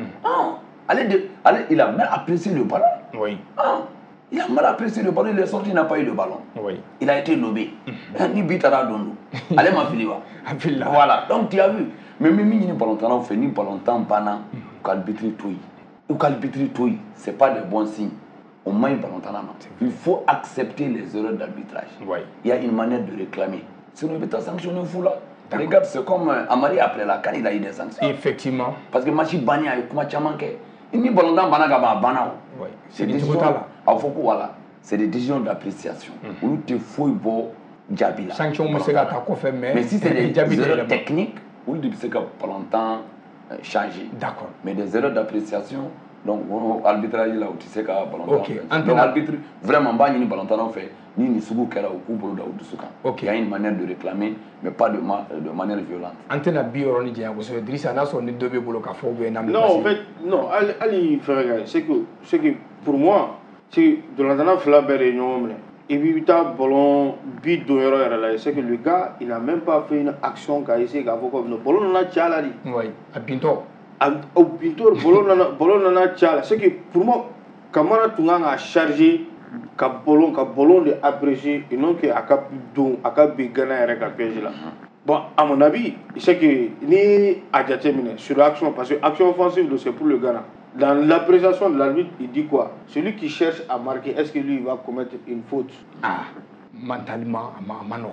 yan ale il a mal apprécié le ballon il a mal apprécié le ballon, il est sorti, il n'a pas eu le ballon. Il a été lobé. Ni bit à la dondo. Allez ma fille voilà. Donc tu as vu. Mais même ni ballontan on fait ni ballontan bana ou qu'arbitre tout. Ou qu'arbitre tout, c'est pas de bons signes. Au moins ballontan non. Il faut accepter les erreurs d'arbitrage. Il y a une manière de réclamer. Sinon il peut être sanctionné fou là. Regarde, c'est comme Amari après la CAN, il a eu des sanctions. Effectivement. Parce que Machi Bani a eu comment tu as manqué. Il n'y a pas bana gaba bana. C'est des décisions. Voilà. C'est des décisions d'appréciation. Où tu fouilles beau Djabila. Sanction monsieur gata ko fait mais si c'est des erreurs techniques, où tu sais que pas longtemps changer. D'accord. Mais des erreurs d'appréciation donc arbitrage là où tu sais que pas longtemps. OK. Donc arbitre vraiment pas ni ballontan fait ni sugu kera ou bolo da udusuka. Il y a une manière de réclamer mais pas de manière violente. Antena bioro ni dia ko so Idrissa na so ni dobe bolo ka fo be na. Non en fait non ali frère c'est que pour moi c'est de l'antenne fla bere ñomle et puis ta ballon but de yoro c'est que le gars il n'a même pas fait une action qu'a essayé qu'a fait comme le ballon na chala di oui à binto au pintor bolon nana chala c'est que pour moi Camara tunga a chargé ka bolon de apprécier et non que aka don aka be gana yɛrɛ ka piège la bon à mon avis c'est que ni a jateminɛ sur l'action parce que action offensive c'est pour le Ghana dans l'appréciation de l'arbitre il dit quoi celui qui cherche à marquer est-ce que lui il va commettre une faute mentalement à Mano.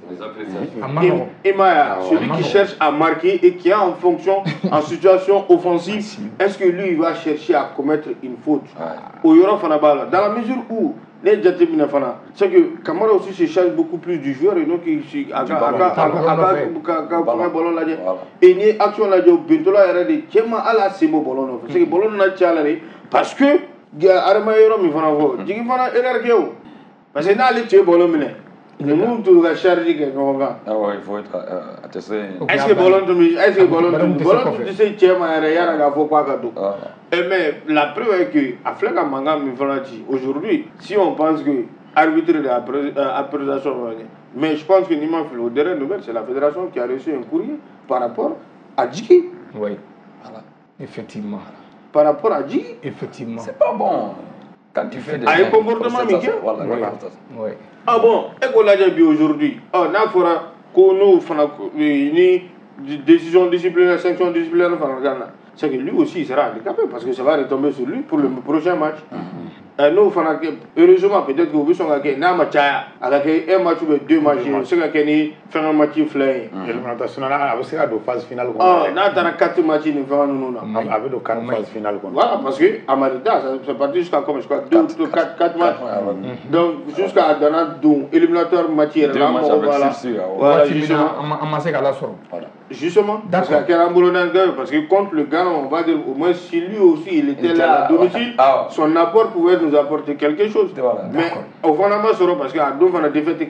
Celui qui cherche à marquer et qui est en fonction, en situation offensive, est-ce que lui il va chercher à commettre une faute au Yoro Fanabala dans la mesure où les Jatimina Fana, c'est que Kamara aussi se charge beaucoup plus du joueur et donc il et ni action la jo Bentola era de Kema ala Semo Bolono c'est que Bolono na chalare parce que Arama Yoro mi Fana vo Jigi Fana erarkeo parce que na le tue Bolono mine le monde tout va charger que non va ah ouais il faut être attesté est-ce que Bolono tu sais Chema era yara ga fo kwa ka do mais la preuve est que Afrika Manga mi Fana dit aujourd'hui si on pense que arbitre de appréciation mais je pense que Nima Filo dernière nouvelle c'est la fédération qui a reçu un courrier par rapport à Djiki. Oui. Voilà. Effectivement. Par rapport à Djiki. Effectivement. C'est pas bon. Quand tu fais des un comportement miquel. Voilà. Oui. Ah bon, et qu'on l'a dit aujourd'hui. Ah, n'a fera qu'on nous fasse une décision disciplinaire, sanction disciplinaire, c'est que lui aussi il sera handicapé parce que ça va retomber sur lui pour le prochain match. Nous, heureusement, peut-être que vous avez un match, un match ou deux matchs, c'est qu'il fait un match flair. L'élimination a aussi la phase finale. Ah, n'a pas 4 matchs, il va nous avec le 4 phase finale. Voilà, parce que à Marita, c'est parti jusqu'à comme je crois 4 matchs. Donc, jusqu'à Dana, éliminateur matière. Voilà, justement, parce que contre le Ghana, on va dire au moins si lui aussi il était là à domicile, son apport pouvait nous apporter quelque chose. Mais au fond, parce qu'il y a deux défaites.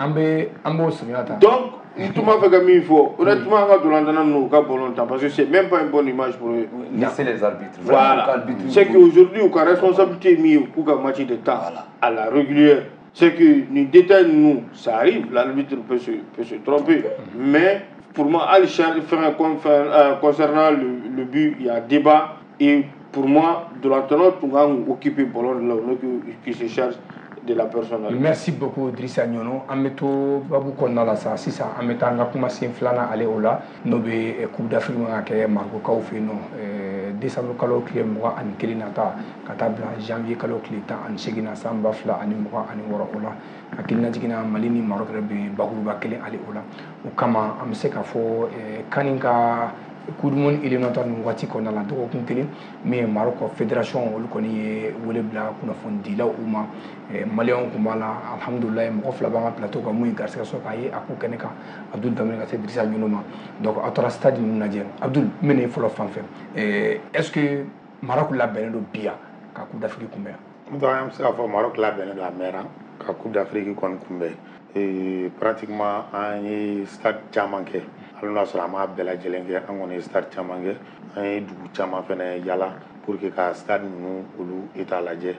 Donc, tout le monde fait comme il faut. Honnêtement, on va tout l'entendre parce que c'est même pas une bonne image pour eux. Laissez les arbitres. Voilà. C'est qu'aujourd'hui, on a responsabilité mise pour un match de temps à la régulière. C'est que nous détaillons, nous, ça arrive, l'arbitre peut se tromper. Mais pour moi, concernant le but, il y a débat. Et pour moi, de l'entraîneur, tout le monde occupe le ballon qui se charge de la personne. Merci beaucoup, Drissa Nyono. Ameto Babou Kondala sa sisa ameta nga kuma sinflana ale ola no be Coupe d'Afrique nga ke Marco Kaufeno décembre kalo kile mwa an kelinata katabla janvier kalo kile ta an segina samba fla ani mwa ani wora ola akilina jigina malini Maroc rebe bakuba kele ale ola o kama amseka fo kaninka Kudumon éliminatoire ni wati kɔnɔna la dɔgɔkun kelen min ye Maroc fédération olu kɔni ye wele bila kunnafonidilaw u ma maliyɛnw kun b'a la alhamdulilayi mɔgɔ fila b'an ka plateau kan mun ye garisɛgɛ sɔrɔ k'a ye a ko kɛnɛ kan Abdul Damine ka se Drissa Nyono ma donc a taara stade ninnu lajɛ Abdul n bɛ na i fɔlɔ fan fɛ est-ce que Maroc labɛnnen don bi yan ka Coupe d'Afrique kunbɛn yan. Donc an bɛ se k'a fɔ Maroc labɛnnen don a mɛnna ka Coupe d'Afrique kɔni kunbɛn pratiquement an ye stade caman kɛ. Alors n'a sɔrɔ an m'a bɛɛ lajɛlen kɛ an kɔni ye stade caman kɛ an ye dugu caman fɛnɛ yala pour que ka stade ninnu olu état lajɛ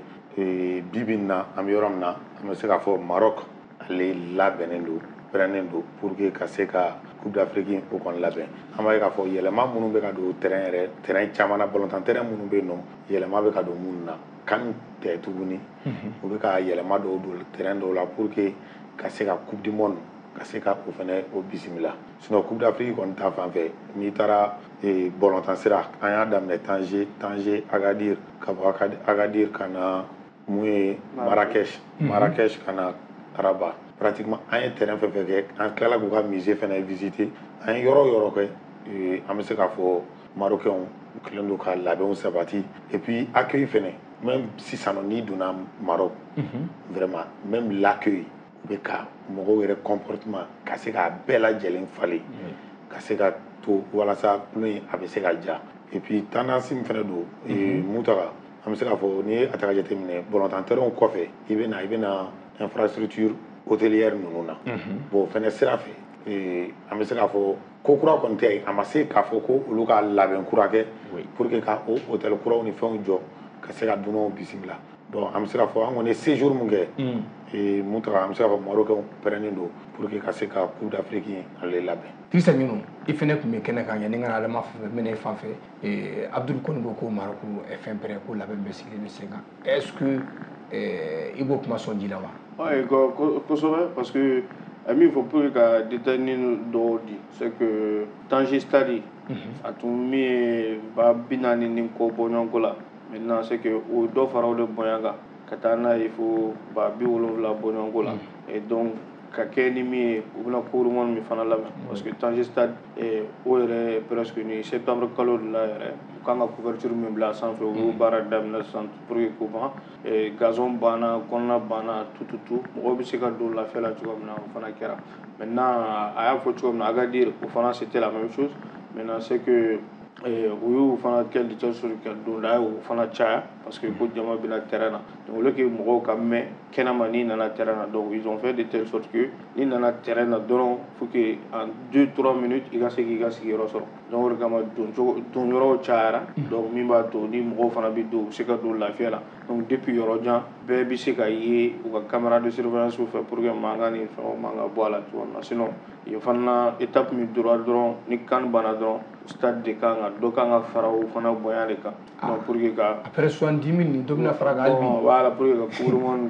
bi bi in na an bɛ yɔrɔ min na an bɛ se k'a fɔ Maroc ale labɛnnen don pɛrɛnnen don pour que ka se ka Coupe d'Afrique o kɔni labɛn an b'a ye k'a fɔ yɛlɛma minnu bɛ ka don terrain caman na balontan terrain minnu bɛ yen nɔ yɛlɛma bɛ ka don minnu na kan tɛ tuguni u bɛ ka yɛlɛma dɔw don terrain dɔw la pour que ka se ka Coupe du Monde ka se ka o fɛnɛ o bisimila sinon Coupe d'Afrique kɔni ta fan fɛ n'i taara balontan sira an y'a daminɛ Tanger Agadir ka bɔ Agadir ka na mun ye Marrakech ka na Rabat pratiquement an ye terrain fɛn fɛn kɛ an tilala k'u ka musée fɛnɛ visiter an ye yɔrɔ yɔrɔ kɛ an bɛ se k'a fɔ Marocains u kɛlen don ka labɛnw sabati et puis accueil fɛnɛ même sisan n'i donna Maroc vraiment même l'accueil u bɛ ka mɔgɔw yɛrɛ comportement ka se k'a bɛɛ lajɛlen falen ka se ka to walasa kulo in a bɛ se ka ja et puis tendance min fɛnɛ don Mutaga an bɛ se k'a fɔ n'i ye a ta ka jateminɛ balontan terrainw kɔfɛ i bɛ na infrastructure hôtelière ninnu na bon fɛnɛ sira fɛ an bɛ se k'a fɔ ko kura kɔni tɛ a ma se k'a fɔ ko olu ka labɛn kura kɛ pour que ka o hôtel kuraw ni fɛnw jɔ ka se ka dunanw bisimila donc an bɛ se ka fɔ an kɔni ye séjour mun kɛ mun taga an bɛ se ka fɔ Marocains pɛrɛnnen don pour que ka se ka Coupe d'Afrique ale labɛn. Dirisa Ɲunu i fɛnɛ tun bɛ kɛnɛ kan yanni n ka yɛlɛma minɛ fan fɛ Abdul kɔni ko ko Maroc est fin prêt ko labɛn bɛ sigilen bɛ sen kan est-ce que i b'o kuma sɔn ji la wa? Oui, kosɛbɛ parce que a min fɔ pour que ka détail dɔw di c'est que Tanger Stade a tun min ye ba 40 ni kɔ bɔɲɔgɔnko la maintenant c'est que o dɔ fara o de bonya kan ka taa n'a ye fo ba 70 bɔɲɔgɔnko la et donc ka kɛ ni min ye u bɛna coupe du monde min fana labɛn parce que Tanger Stade o yɛrɛ presque ni septembre kalo de la yɛrɛ u kan ka couverture min bila a sanfɛ u y'o baara daminɛ sisan pour que k'o ban gazon banna kɔnɔna banna tout mɔgɔw bɛ se ka don lafiya la cogo min na o fana kɛra maintenant a y'a fɔ cogo min na Agadir o fana c'était la même chose maintenant c'est que u y'u fana kɛ de telle sorte que donda ye o fana caya parce que ko jama bɛna terrain na donc au lieu que mɔgɔw ka mɛn kɛnɛma n'i nana terrain na donc ils ont fait de telle sorte que n'i nana terrain na dɔrɔn faut que en 2-3 minutes i ka se k'i ka sigiyɔrɔ sɔrɔ donc o de kama don yɔrɔw cayara donc min b'a to ni mɔgɔw fana bɛ don u bɛ se ka don lafiya la donc depuis yɔrɔ jan bɛɛ bɛ se ka ye u ka caméra de surveillance fɛ pour que mankan ni fɛnw man ka bɔ a la cogo min na sinon yen fana étape min dora dɔrɔn ni CAN banna dɔrɔn stade de kan ka dɔ kan ka fara o fana bonya de kan donc pour que ka après 70 000 ni dɔ bɛna fara kan hali bi voilà pour que ka coupe du monde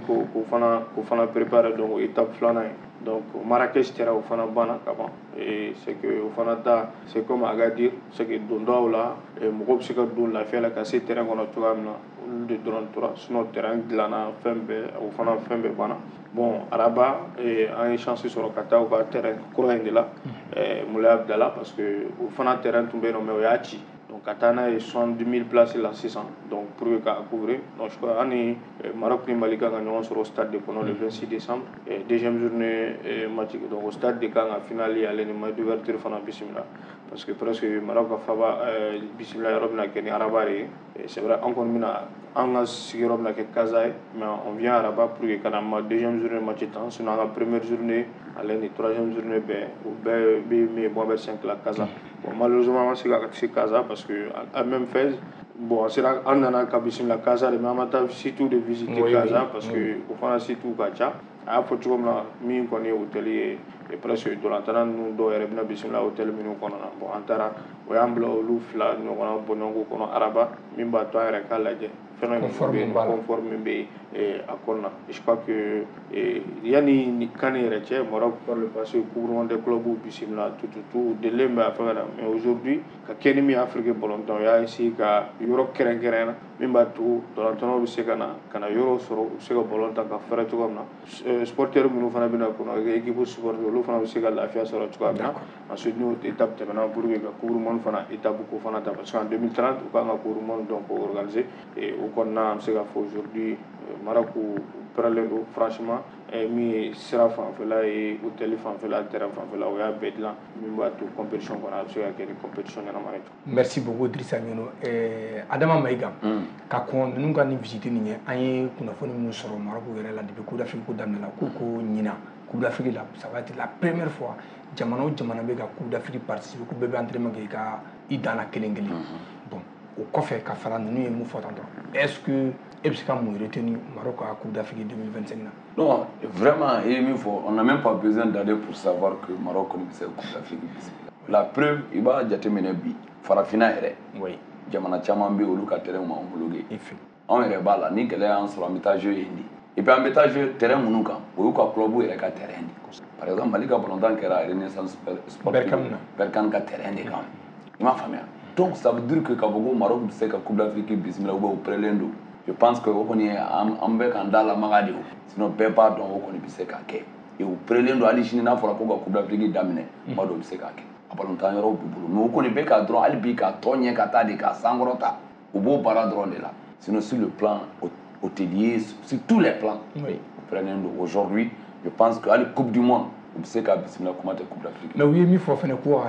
k'o fana préparer donc étape filanan ye donc Marrakech terrain o fana banna ka ban et c'est que o fana ta c'est comme Agadir c'est que don dɔw la mɔgɔw bɛ se ka don lafiya la ka se terrain kɔnɔ cogoya min na olu de dɔrɔn tora sinon terrain dilanna fɛn bɛɛ o fana fɛn bɛɛ banna bon Araba an ye chance sɔrɔ ka taa u ka terrain kura in de la Moulay Abdallah parce que o fana terrain tun bɛ yen nɔ mais o y'a ci donc ka taa n'a ye 70 000 places la sisan donc pour que k'a couvrir donc je crois an ni Maroc ni Mali kan ka ɲɔgɔn sɔrɔ stade de kɔnɔ le 26 décembre deuxième journée match donc o stade de kan ka finale ye ale ni match d'ouverture fana bisimila parce que presque Maroc ka faba bisimila yɔrɔ bɛna kɛ ni Araba de ye c'est vrai an kɔni bɛna an ka sigiyɔrɔ bɛna kɛ Casa ye mais on vient Araba pour que ka na ma deuxième journée match tan sinon an ka première journée ale ni troisième journée bɛɛ o bɛɛ bɛ min ye Mohamed 5 la Casa bon malheureusement an ma se ka se Casa parce que à même phase bon an nana ka bisimila Casa de mais an ma taa surtout de visiter Casa parce que o fana surtout ka ca a y'a fɔ cogo min na min kɔni ye hôtel ye presque dolantana ninnu dɔw yɛrɛ bɛna bisimila hôtel minnu kɔnɔ na bon an taara o y'an bila olu 2 ɲɔgɔnna bɔɲɔgɔnko kɔnɔ Araba min b'a to an yɛrɛ k'a lajɛ fɛn confort min bɛ a kɔnɔna je crois que yanni ni CAN yɛrɛ cɛ Maroc par le passé coupe du monde des clubs bisimila tout délai bɛ a fɛ ka na mais aujourd'hui ka kɛ ni min ye Afrique ballontan o y'a essayer ka yɔrɔ kɛrɛnkɛrɛn na min b'a to dolantanaw bɛ se ka na yɔrɔ sɔrɔ u bɛ se ka ballon ta ka fɛrɛ cogo min na sporteurs minnu fana bɛna kɔnɔ équipe supporter olu fana bɛ se ka lafiya sɔrɔ cogoya min na ensuite n'o étape tɛmɛna pour que ka coupe du monde fana étape ko fana ta parce que en 2030 u kan ka coupe du monde donc organiser o kɔnɔna an bɛ se ka fɔ aujourd'hui Maroc pɛrɛnlen don franchement min ye sira fanfɛla ye hôtel fanfɛla terrain fanfɛla o y'a bɛɛ dilan min b'a to compétition kɔnɔ a bɛ se ka kɛ ni compétition ɲɛnama ye. Merci beaucoup Dirisa Ɲunu Adama Mayiga ka kɔn ninnu ka nin visite nin ye an ye kunnafoni minnu sɔrɔ Maroc yɛrɛ la depuis Coupe d'Afrique ko daminɛ la ko ɲina Coupe d'Afrique la ça va être la première fois jamana o jamana bɛ ka Coupe d'Afrique participer ko bɛɛ bɛ entraînement kɛ i dan na kelen kelen bon o kɔfɛ ka fara ninnu ye mun fɔ tan dɔrɔn est-ce que e bɛ se ka mun retenir Maroc ka Coupe d'Afrique 2025 na? Non, vraiment, on n'a même pas besoin d'aller pour savoir que Maroc connaît la Coupe d'Afrique. La preuve, il va jateminɛ bi farafina yɛrɛ jamana caman bɛ olu ka terrain ma homologué anw yɛrɛ b'a la ni gɛlɛya y'an sɔrɔ an bɛ taa jouer yen de et puis an bɛ taa jouer terrain minnu kan o y'u ka club yɛrɛ ka terrain de par exemple Mali ka ballontan kɛra Renaissance sportive Berkane ka terrain de kan i m'a faamuya donc ça veut dire que k'a fɔ ko Maroc bɛ se ka Coupe d'Afrique bisimila ou bien u pɛrɛnlen don je pense que o kɔni an bɛ k'an da lamaga de o sinon bɛɛ b'a dɔn o kɔni bɛ se ka kɛ et u pɛrɛnlen don hali sini n'a fɔra ko ka Coupe d'Afrique daminɛ n b'a dɔn o bɛ se ka kɛ a ballontan yɔrɔ b'u bolo mais o kɔni bɛ ka dɔrɔn hali bi ka tɔ ɲɛ ka taa de ka sankɔrɔta u b'o baara dɔrɔn de la sinon sur le plan hôtelier sur tous les plans u pɛrɛnlen don aujourd'hui je pense que hali Coupe du monde u bɛ se ka bisimila kuma tɛ Coupe d'Afrique mais u ye min fɔ fɛnɛ ko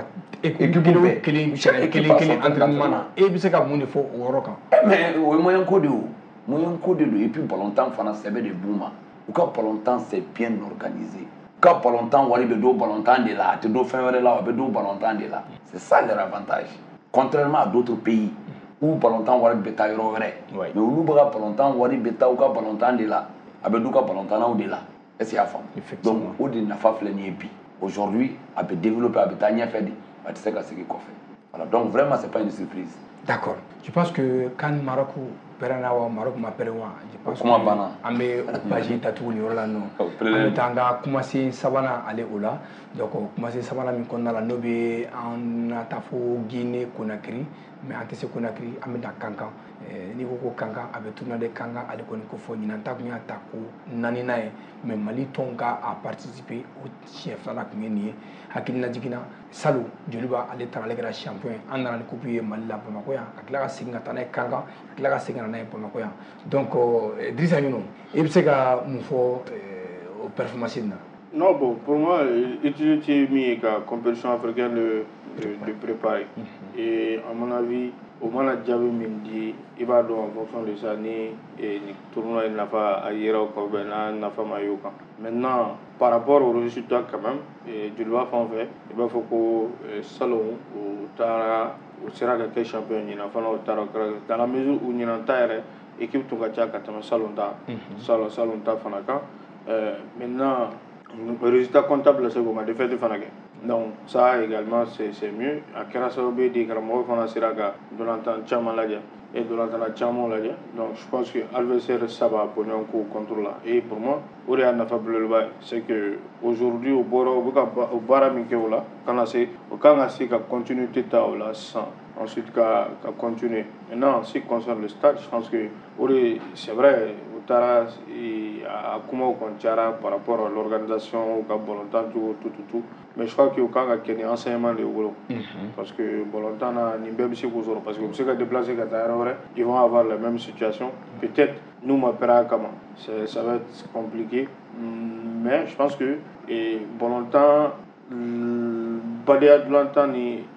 kelen entraînement na e bɛ se ka mun de fɔ o yɔrɔ kan? mais o ye moyen ko de o moyen ko de don et puis ballontan fana sɛbɛ de b'u ma u ka ballontan c'est bien organisé u ka ballontan wari bɛ don ballontan de la a tɛ don fɛn wɛrɛ la a bɛ don ballontan de la c'est ça leur avantage contrairement à d'autres pays ou balontan wari bɛ taa yɔrɔ wɛrɛ mais olu bɛ ka balontan wari bɛ taa u ka balontan de la a bɛ d'u ka balontannaw de la est-ce que y'a faamu donc o de nafa filɛ nin ye bi aujourd'hui a bɛ développer a bɛ taa ɲɛfɛ de a tɛ se ka segin kɔfɛ voilà donc vraiment c'est pas une surprise. D'accord. Je pense que quand Maroc Peranawa Maroc ma Perewa je pense que an bɛ page ta tuguni yɔrɔ la nɔ an bɛ taa an ka kumasen sabanan ale o la donc kumasen sabanan min kɔnɔna la n'o bɛ an na taa fo Guinée Conakry mais an tɛ se Conakry an bɛ na Kankan n'i ko ko Kankan a bɛ tourner de Kankan ale kɔni ko fɔ ɲinan ta kun y'a ta ko naaninan ye mais Mali tɔnw ka a participer o siɲɛ filanan kun ye nin ye hakilina jiginna Salon Joliba ale taara ale kɛra champion ye an nana ni coupe ye Mali la Bamakɔ yan ka tila ka segin ka taa n'a ye Kankan ka tila ka segin ka na n'a ye Bamakɔ yan donc Drissa Ɲuno i bɛ se ka mun fɔ o performance in na. Non, bon, pour moi, utilité mis la compétition africaine de préparer. Et à mon avis, au moins la Djabé Mindi, il va donc en fonction de ça, ni tournoi il n'a pas à hier au Kobe, n'a pas Mayoka. Maintenant, par rapport aux résultats quand même, du loi fait, il va faut que Salon ou Tara ou sera que champion, il n'a pas dans la mesure où il y a une équipe tout cas qui a Salon ta Fanaka. Maintenant, le résultat comptable, c'est comme défaite de Fanake. Donc, ça également, c'est mieux. À Kerasaobe, des Karamoa Fanasiraga, de l'entendre Chamaladia et de l'entendre Chamaladia. Donc, je pense que l'adversaire, ça va pour un coup contre là. Et pour moi, Auréa n'a pas bleu le bail. C'est qu'aujourd'hui, au Baramikeola, quand on a la continuité là, sans. Ensuite, qu'à continuer. Maintenant, en ce qui concerne le stade, je pense que c'est vrai, Outara a comment on par rapport à l'organisation, au Cap Bolontan, tout. Mais je crois qu'il y a un enseignement de Ouro. Parce que Bolontan a une belle chose, parce que vous savez déplacer ils vont avoir la même situation. Peut-être, nous, ma père, comment ça va être compliqué. Mais je pense que Bolontan, Badea de longtemps,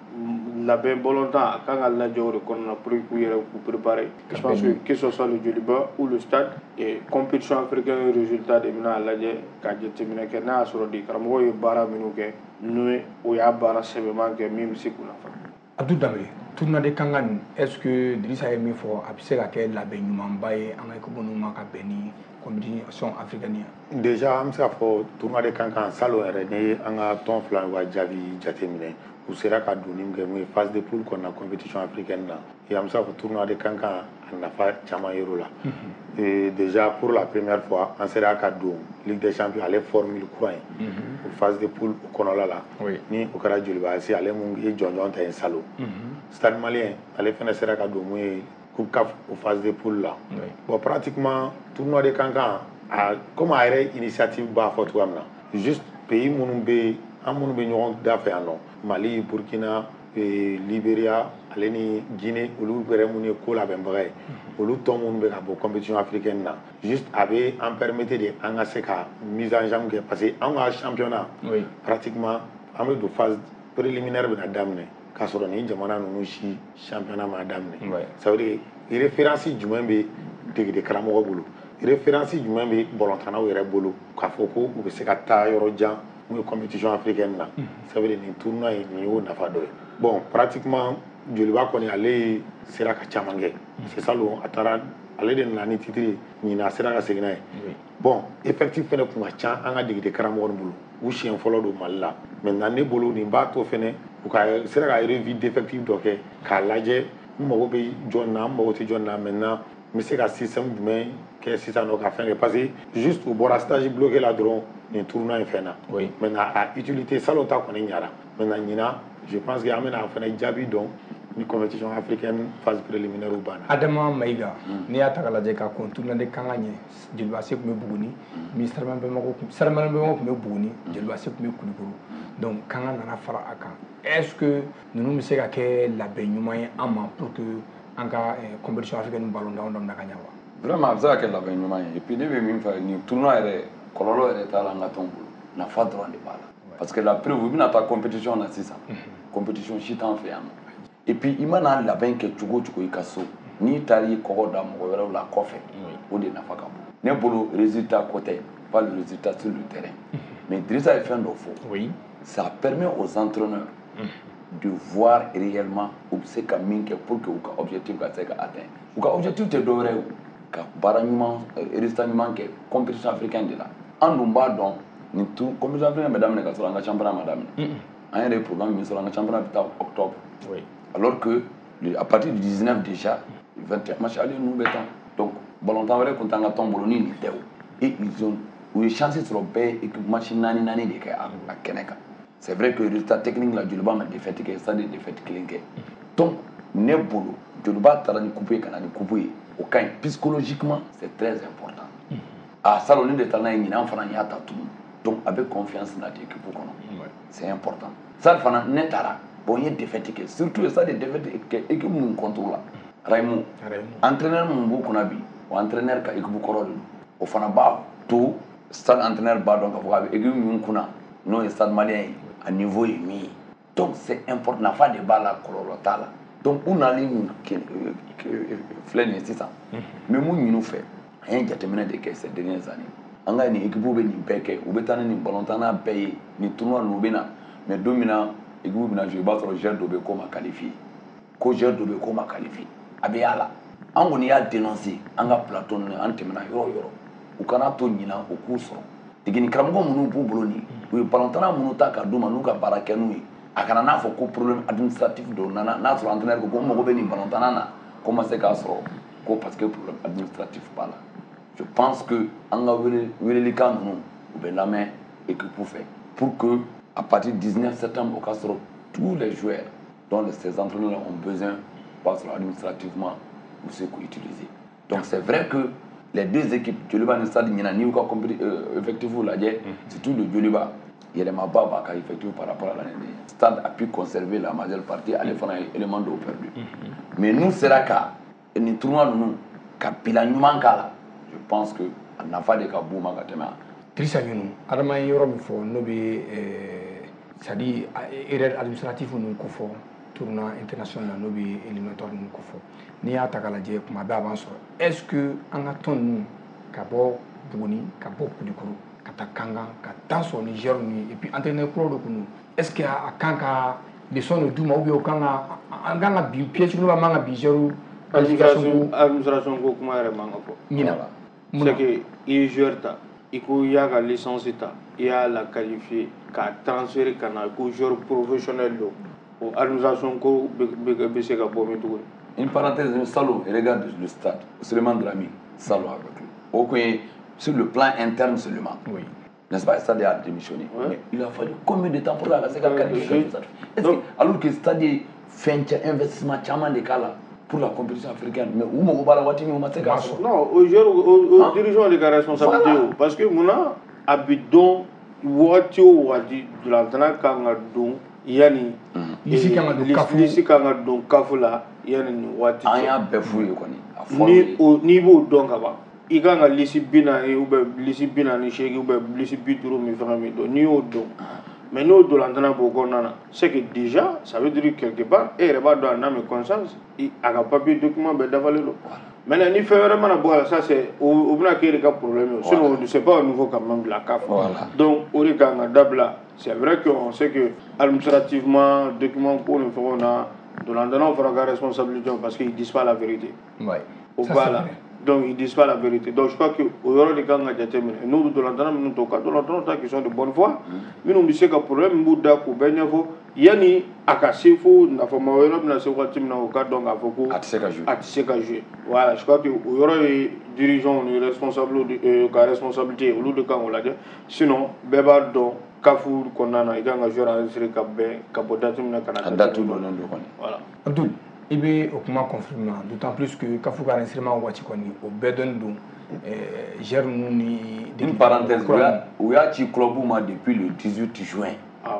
la ben volontaire quand elle a dit qu'on a pris pour préparer. Je pense que ce soit le Djoliba ou le stade et compétition africaine résultat de mina la je ka jetemina ke na soro di karamo yo bara minuke nous o ya bara sebement ke mim sikuna fa Abdou Damé tournoi de Kankan est-ce que Drissa est mis fort a se ka kɛ labɛn ɲumanba ye an ka équipe ninnu ma ka bɛn ni compétition africaine déjà am sa fɔ tournoi de Kankan salon yɛrɛ ni an ka tɔn fila wa jaabi jateminɛ u sera ka doni min kɛ mun ye phase de poule kɔnɔna compétition africaine na et am sa fɔ tournoi de Kankan a nafa caman yer'o la et déjà pour la première fois an sera ka don Ligue des Champions ale formule kura ye o phase de poule o kɔnɔla la ni o kɛra Joliba AS ale mun ye jɔnjɔn ta ye salon Stade Malien ale fɛnɛ sera ka don mun ye Coupe CAF au phase de poule là. Bon, pratiquement, tournoi de Kankan, comme a une initiative bas fort tout juste pays mounoube, en mounoube n'ont d'affaires non. Mali, Burkina, Libéria, Aleni, Guinée, Olu Beremouni, Kola Bembre, Olu Tom mounoube à compétition africaine là. Juste avait en permettre de Angaseka mise en jambe parce que en a championnat, pratiquement, en de phase préliminaire de Damne. K'a sɔrɔ ni jamana ninnu si championnat ma daminɛ ça veut dire référence jumɛn bɛ degede karamɔgɔ bolo référence jumɛn bɛ bɔlɔntanaw yɛrɛ bolo k'a fɔ ko u bɛ se ka taa yɔrɔ jan mun ye compétition africaine na ça veut dire nin tournoi in nin y'o nafa dɔ ye bon pratiquement Joliba kɔni ale sera ka caman kɛ c'est ça a taara ale de nana ni titre ɲinan a sera ka segin n'a ye bon effectif fɛnɛ kun ka ca an ka degede karamɔgɔ bolo u siɲɛ fɔlɔ don Mali la maintenant ne bolo nin b'a to fɛnɛ u ka sera ka revue d'effectif dɔ kɛ k'a lajɛ n mago bɛ jɔn na n mago tɛ jɔn na maintenant n bɛ se ka système jumɛn kɛ sisan nɔ ka fɛn kɛ parce que juste u bɔra stage bloqué la dɔrɔn nin tournoi in fɛn na maintenant a utilité salon ta kɔni ɲara maintenant ɲinan je pense que an bɛna a fɛnɛ jaabi dɔn ni compétition africaine phase préliminaire u banna Adama Maïga n'i y'a ta k'a lajɛ ka kɔn tournoi de Kankan ɲɛ Joliba AS tun bɛ Buguni Saramana Bɛnbakɔ tun bɛ Buguni Joliba AS tun bɛ Kulukoro donc Kankan nana fara a kan est-ce que ninnu bɛ se ka kɛ labɛn ɲuman ye an ma pour que an ka compétition africaine ballon d'or daminɛ ka ɲɛ wa vraiment a bɛ se ka kɛ labɛn ɲuman ye et puis ne bɛ min fɔ nin tournoi yɛrɛ kɔlɔlɔ yɛrɛ t'a la an ka tɔn bolo nafa dɔrɔn de b'a la parce que la preuve u bɛna taa compétition na sisan compétition si t'an fɛ yan nɔ et puis i mana labɛn kɛ cogo o cogo i ka so n'i taara i kɔgɔ da mɔgɔ wɛrɛw la kɔfɛ o de nafa ka bon ne bolo résultat ko tɛ pas le résultat sur le terrain mais Drissa ye fɛn dɔ fɔ ça permet aux entraîneurs de voir réellement u bɛ se ka min kɛ pour que u ka objectif ka se ka atteindre u ka objectif tɛ dɔwɛrɛ ye ka baara ɲuman résultat ɲuman kɛ compétition africaine de la an dun b'a dɔn nin compétition africaine bɛ daminɛ ka sɔrɔ an ka championnat ma daminɛ an yɛrɛ ye programme min sɔrɔ an ka championnat bɛ taa octobre alors que à partir du 19 déjà 21 match aller ninnu bɛ tan donc balontan wɛrɛ tun t'an ka tɔn bolo ni nin tɛ o et ils ont u ye chance sɔrɔ bɛɛ ye match naani de kɛ a kɛnɛ kan c'est vrai que résultat technique la joliba ma défaite kɛ stade de défaite kelen kɛ donc ne bolo joliba taara ni coupe ye ka na ni coupe ye o ka ɲi psychologiquement c'est très important a salon ne de taara n'a ye ɲinan fana y'a ta tunu donc a bɛ confiance na di équipe kɔnɔ c'est important sali fana ne taara bon n ye défaite kɛ surtout stade de défaite kɛ équipe mun contre la Raymond entraîneur mun b'u kunna bi o entraîneur ka équipe kɔrɔ de don o fana b'a to stade entraîneur b'a dɔn k'a fɔ k'a bɛ équipe min kunna n'o ye stade malien ye a niveau ye min ye donc c'est important nafa de b'a la kɔlɔlɔ t'a la donc u nalen filɛ nin ye sisan n bɛ mun ɲini u fɛ an ye jateminɛ de kɛ ces dernières années an ka nin équipe bɛ nin bɛɛ kɛ u bɛ taa ni nin balontanna bɛɛ ye nin tournoi ninnu bɛ na mais don min na équipe bɛ na jouer i b'a sɔrɔ joueur dɔ bɛ yen k'o ma qualifié ko joueur dɔ bɛ yen k'o ma qualifié a bɛ y'a la an kɔni y'a dénoncer an ka plateau ninnu an tɛmɛna yɔrɔ o yɔrɔ u kana to ɲina o k'u sɔrɔ degeni karamɔgɔ minnu b'u bolo nin u ye balontanna minnu ta ka d'u ma n'u ka baara kɛ n'u ye a kana n'a fɔ ko problème administratif dɔ nana n'a sɔrɔ entraîneur ko n mago bɛ nin balontanna na ko n ma se k'a sɔrɔ ko parce que problème administratif b'a la je pense que an ka welelikan ninnu u bɛ lamɛn équipe fɛ pour que à partir du 19 septembre o ka sɔrɔ tous les joueurs dont ces entraîneurs ont besoin pas seulement administrativement pour se utiliser. Donc c'est vrai que les deux équipes, Djoliba et Stade Nina, ni aucun effectif ou la surtout le Djoliba, il y a ma baba qui effectif par rapport à l'année dernière. Stade a pu conserver la majeure partie, aller faire un élément d'eau perdu. Mais nous, c'est là que nous tournons nous, kapila nyuman kala. Je pense que on n'a pas de kabou magatema. Trisa Yunou, Adama Yoro Mifo, Nobi, c'est-à-dire erreur administrative ou non kofo. Tournoi international nobi éliminatoire nous kofo ni ya takalaje kuma ba ban so est-ce que an ka ton nu ka bɔ Buguni ka bɔ Kudikuru ka taa Kanga ka taa sɔrɔ Niger ni et puis entraîneur pro de kunu est-ce que a kan ka leçon de duma ou bien o kan ka an kan ka bi pièce nu ba man ka bi zéro administration ko kuma yɛrɛ man ka fɔ ɲina c'est que i ye joueur ta i ko i y'a ka licence ta i y'a la qualifier k'a transférer ka na ko joueur professionnel don o administration ko bɛ se ka bɔ min tuguni. Une parenthèse, Salo, regarde le stade, Suleiman Drami, Salo avec lui. Au coin, sur le plan interne seulement. Oui. N'est-ce pas, le stade a démissionné. Ouais. Mais il a fallu combien de temps pour la qualifier? Alors que le stade fait un investissement charmant de cas là pour la compétition africaine. Mais où m'ont pas watini ou maté gasso? Non, aux dirigeants de la responsabilité. Parce que mouna abidon wati de l'antenne kanga don yani. Lisi kanga don kafu la yani ni wati. An y'a bɛɛ f'u ye kɔni. Ni b'o dɔn ka ban i kan ka lisi 40 ou bien lisi 48 ou bien lisi 50 min fɛngɛ min dɔn n'i y'o dɔn mais n'o dolantana b'o kɔnɔna na c'est que déjà ça veut dire quelque part e yɛrɛ b'a dɔn a n'a mɛ conscience a ka papier document bɛɛ dafalen don maintenant ni fɛn wɛrɛ mana bɔ a la ça c'est o bɛna k'e de ka problème ye sinon c'est pas au niveau quand même de la CAF donc o de kan ka dabila c'est vrai que on sait que administrativement document ko ni fɛnw na dolantanaw fana ka responsabilité parce qu'ils disent pas la vérité o b'a la donc ils disent pas la vérité donc je crois que au yɔrɔ de kan ka jateminɛ n'olu dolantana minnu to ka dolantanaw ta question de bonne foi minnu bɛ se ka problème b'u da k'u bɛɛ ɲɛfɔ yanni a ka se fo nafama wɛrɛ bɛna se waati min na o ka dɔn k'a fɔ ko a tɛ se ka jouer voilà je crois que o yɔrɔ ye dirigeants ni responsable ka responsabilité olu de kan k'o lajɛ sinon bɛɛ b'a dɔn kafu kɔnɔna na i kan ka joueur enregistré ka bɛn ka bɔ date min na ka na date dɔnnen don kɔni voilà Abdoul i bɛ o kuma confirmer d'autant plus que kafu ka enregistrement waati kɔni o bɛɛ dɔnnen don joueur ninnu ni une parenthèse u y'a ci club ma depuis le 18 juin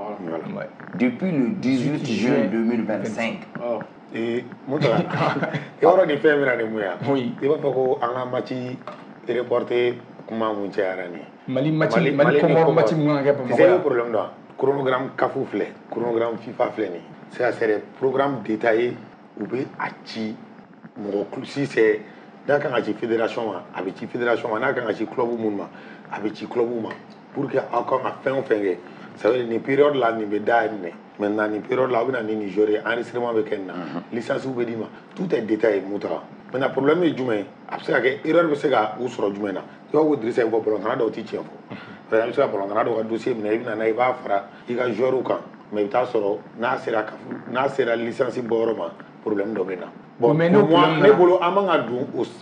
depuis le 18 juin 2025 Moutara yɔrɔ ni fɛn mina ni mun ye i b'a fɔ ko an ka match reporté kuma mun cayara ni Mali Comore match mun kan kɛ Bamakɔ c'est le problème dɔ chronogramme kafu filɛ chronogramme FIFA filɛ ni c'est des programmes détaillés u bɛ a ci mɔgɔ si c'est n'a kan ka ci fédération ma a bɛ ci fédération ma n'a kan ka ci club mun ma a bɛ ci club ma pour que aw kan ka fɛn o fɛn kɛ ça veut dire ni période là ni be da ni maintenant ni période là on a ni Nigeria enregistrement be kenna licence be dima tout est détaillé muta maintenant problème est jumɛn a bɛ se ka kɛ erreur bɛ se ka u sɔrɔ jumɛn na i b'a fɔ Dirisa ye fɔ ballon-tan dɔw ti tiɲɛ fɔ par exemple i bɛ se ka ballon-tan dɔw ka dossier minɛ i bɛ na i b'a fara i ka joueur kan mais i bɛ taa sɔrɔ n'a sera licence bɔyɔrɔ ma problème dɔ bɛ na bon pour moi ne bolo an man ka don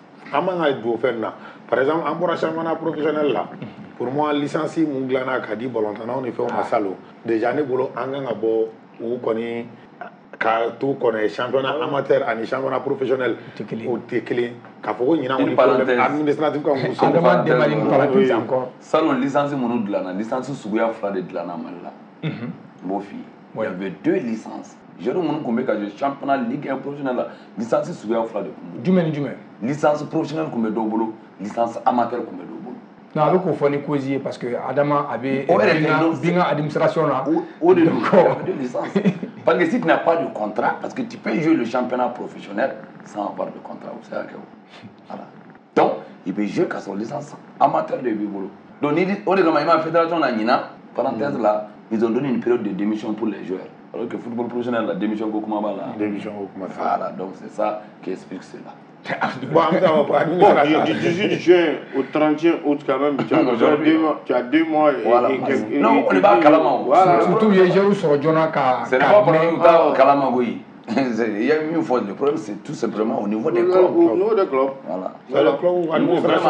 o fɛn na par exemple an bɔra championnat professionnel la pour moi licence mun dilanna ka di ballon-tannaw ni fɛnw ma salon déjà ne bolo an kan ka bɔ u kɔni ka to kɔnɔ championnat amateur ani championnat professionnel o tɛ kelen k'a fɔ ko ɲinan kɔni problème administratif kan k'u sɔrɔ adama dɛmɛ ni parenthèse encore salon licence minnu dilanna licence suguya 2 de dilanna Mali la n b'o f'i ye il y avait 2 licences joueurs minnu tun bɛ ka jouer championnat ligue 1 professionnel la licence suguya 2 de tun b'o jumɛn ni jumɛn licence professionnelle tun bɛ dɔw bolo licence amateur tun bɛ dɔw bolo non a bɛ k'o fɔ ni cause ye parce que adama a bɛ binga administration na o de don de licence parce que si tu n'as pas de contrat parce que tu peux jouer le championnat professionnel sans avoir de contrat o se ka kɛ o voilà donc il peut jouer ka sɔrɔ licence amateur de b'i bolo donc ni o de kama i ma fédération na ɲinan parenthèse là ils ont donné une période de démission pour les joueurs alors que football professionnel la démission ko kuma b'a la démission ko kuma voilà donc c'est ça qui explique cela. Bon, du 18 juin au 31 août, quand même, tu as 2 mois et voilà. quelques... Non, on n'est pas à Kalama. Voilà. Surtout, les gens sur Jonah Ka. Ce n'est pas pour nous à Kalama, oui. Il y a une fois, le problème, c'est tout simplement au niveau des clubs. Au niveau des clubs. Voilà. C'est le club administration.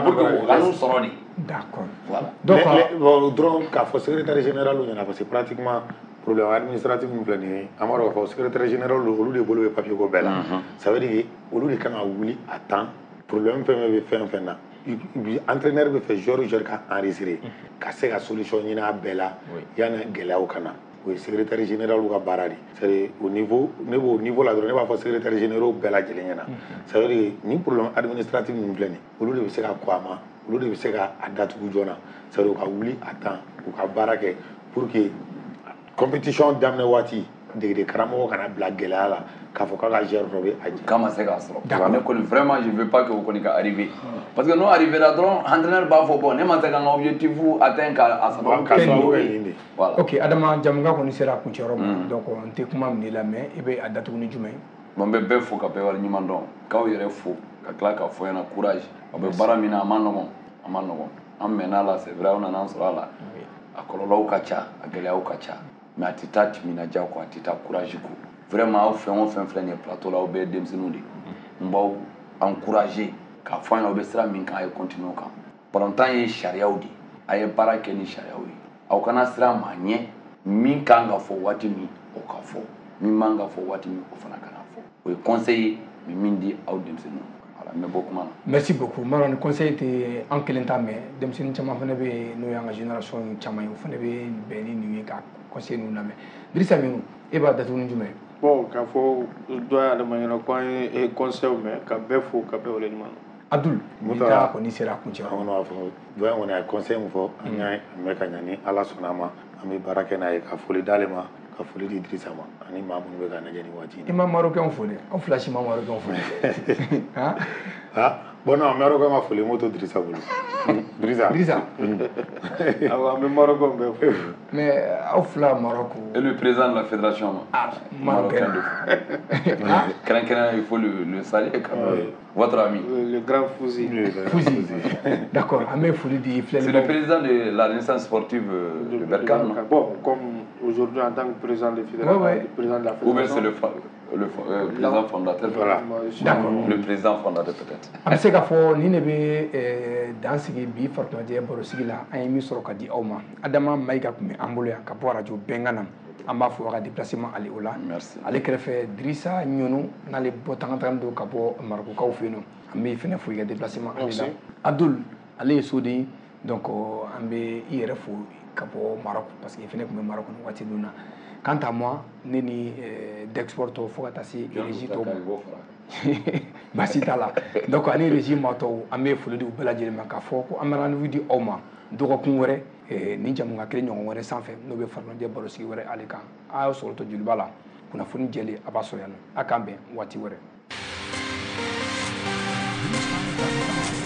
D'accord. Voilà. Donc, donc, k'a fɔ secrétaire général ɲɛna parce que pratiquement problème administratif min filɛ nin ye an b'a dɔn k'a fɔ secrétaire général olu de bolo bɛ papier ko bɛɛ la ça veut dire olu de kan ka wuli à temps problème fɛn bɛ fɛn fɛn na entraîneur bɛ fɛ joueur ka enregistrer ka se ka solution ɲini a bɛɛ la yanni gɛlɛyaw ka na o ye secrétaire général ka baara de c'est au niveau ne b'o niveau la dɔrɔn ne b'a fɔ secrétaire généraux bɛɛ lajɛlen ɲɛna ça veut dire ni problème administratif min filɛ nin olu de bɛ se ka kɔn a ma olu de bɛ se ka a datugu joona c'est à dire u ka wuli à temps u ka baara kɛ pour que compétition daminɛ waati degede karamɔgɔ kana bila gɛlɛya la k'a fɔ k'a ka joueur dɔ bɛ a jɛ k'a ma se k'a sɔrɔ ne kɔni vraiment je veux pas que o kɔni ka arriver parce que n'o arrivera dɔrɔn entraîneur b'a fɔ bon ne ma se ka n ka objectif atteint k'a sababu kɛ nin ye voilà ok adama jamukan kɔni sera a kuncɛyɔrɔ ma donc n tɛ kuma min la mais i bɛ a datugu ni jumɛn ye bon n bɛ bɛɛ fo ka bɛɛ waleɲuman dɔn k'aw yɛrɛ fo ka tila k'a fɔ ɲɛna courage aw bɛ baara min na a ma nɔgɔn an mɛnna a la c'est vrai aw nana an sɔrɔ a la a kɔlɔlɔw ka ca a gɛlɛyaw ka ca mais a tɛ taa timinadiya kɔ a tɛ taa courage kɔ vraiment aw fɛn o fɛn filɛ nin ye plateau la aw bɛɛ ye denmisɛnninw de n b'aw encourager k'a fɔ an ye aw bɛ sira min kan a ye continuer o kan ballon-tan ye sariyaw de a ye baara kɛ ni sariyaw ye aw kana siran maa ɲɛ min kan ka fɔ waati min o ka fɔ min man ka fɔ waati min o fana kana fɔ o ye conseil ye mais min di aw denmisɛnninw voilà n bɛ bɔ kuma na. merci beaucoup n b'a dɔn ni conseil tɛ an kelen ta mɛn denmisɛnnin caman fana bɛ yen n'o y'an ka génération caman ye o fana bɛ bɛn ni nin ye ka conseil ninnu lamɛn Dirisa Minu e b'a datugu ni jumɛn ye. bon k'a fɔ dɔ y'adama ɲɛna ko an ye conseil mɛn ka bɛɛ fo ka bɛɛ waleɲuman dɔn. Abdul n'i ta kɔni sera a kuncɛyɔrɔ an kɔni b'a fɔ dɔ kɔni a ye conseil min fɔ an y'a mɛn ka ɲa ni ala sɔnna a ma an bɛ baara kɛ n'a ye ka foli d'ale ma ka foli di Dirisa ma ani maa minnu bɛ ka lajɛ nin waati in na. i ma Marocain fo dɛ an fila si ma Marocain fo dɛ. bon non Marocain ka foli m'o to Dirisa bolo. Dirisa. awɔ an bɛ Marocain bɛɛ fo. mais aw fila Maroc. et le président de la fédération marocain de kɛrɛnkɛrɛnnen il faut le saluer quand même votre ami. le grand Fouzi. d'accord an bɛ foli di filɛli. c'est le président de la Renaissance sportive de Berkane. bon comme aujourd'hui en tant que président de la fédération. ou bien c'est le président fondateur. Voilà. D'accord. Le président fondateur peut-être. A bɛ se k'a fɔ ni ne bɛ dan sigi bi Farikoloɲɛjɛ barosigi la an ye min sɔrɔ ka di aw ma Adama Mayiga tun bɛ an bolo yan ka bɔ radio Bɛnkan na an b'a fɔ a ka déplacement ale o la ale kɛrɛfɛ Dirisa Ɲɔnu n'ale bɔ tangataga don ka bɔ Marocain fɛ yen nɔ an bɛ fɛnɛ fo i ka déplacement ale la Abdul ale ye soden donc an bɛ i yɛrɛ fo ka bɔ Maroc parce que i fɛnɛ tun bɛ Maroc nin waati ninnu na quant à moi ne ni d'export tɔw fo ka taa se régie tɔw ma basi t'a la donc ani régie ma tɔw an bɛ foli di u bɛɛ lajɛlen ma k'a fɔ ko an bɛ rendez-vous di aw ma dɔgɔkun wɛrɛ ni jamukan kelen ɲɔgɔn wɛrɛ sanfɛ n'o bɛ Farikoloɲɛjɛ barosigi wɛrɛ ale kan a y'aw sɔrɔ to joliba la kunnafoni jɛlen a b'a sɔrɔ yan nɔ a k'an bɛn waati wɛrɛ.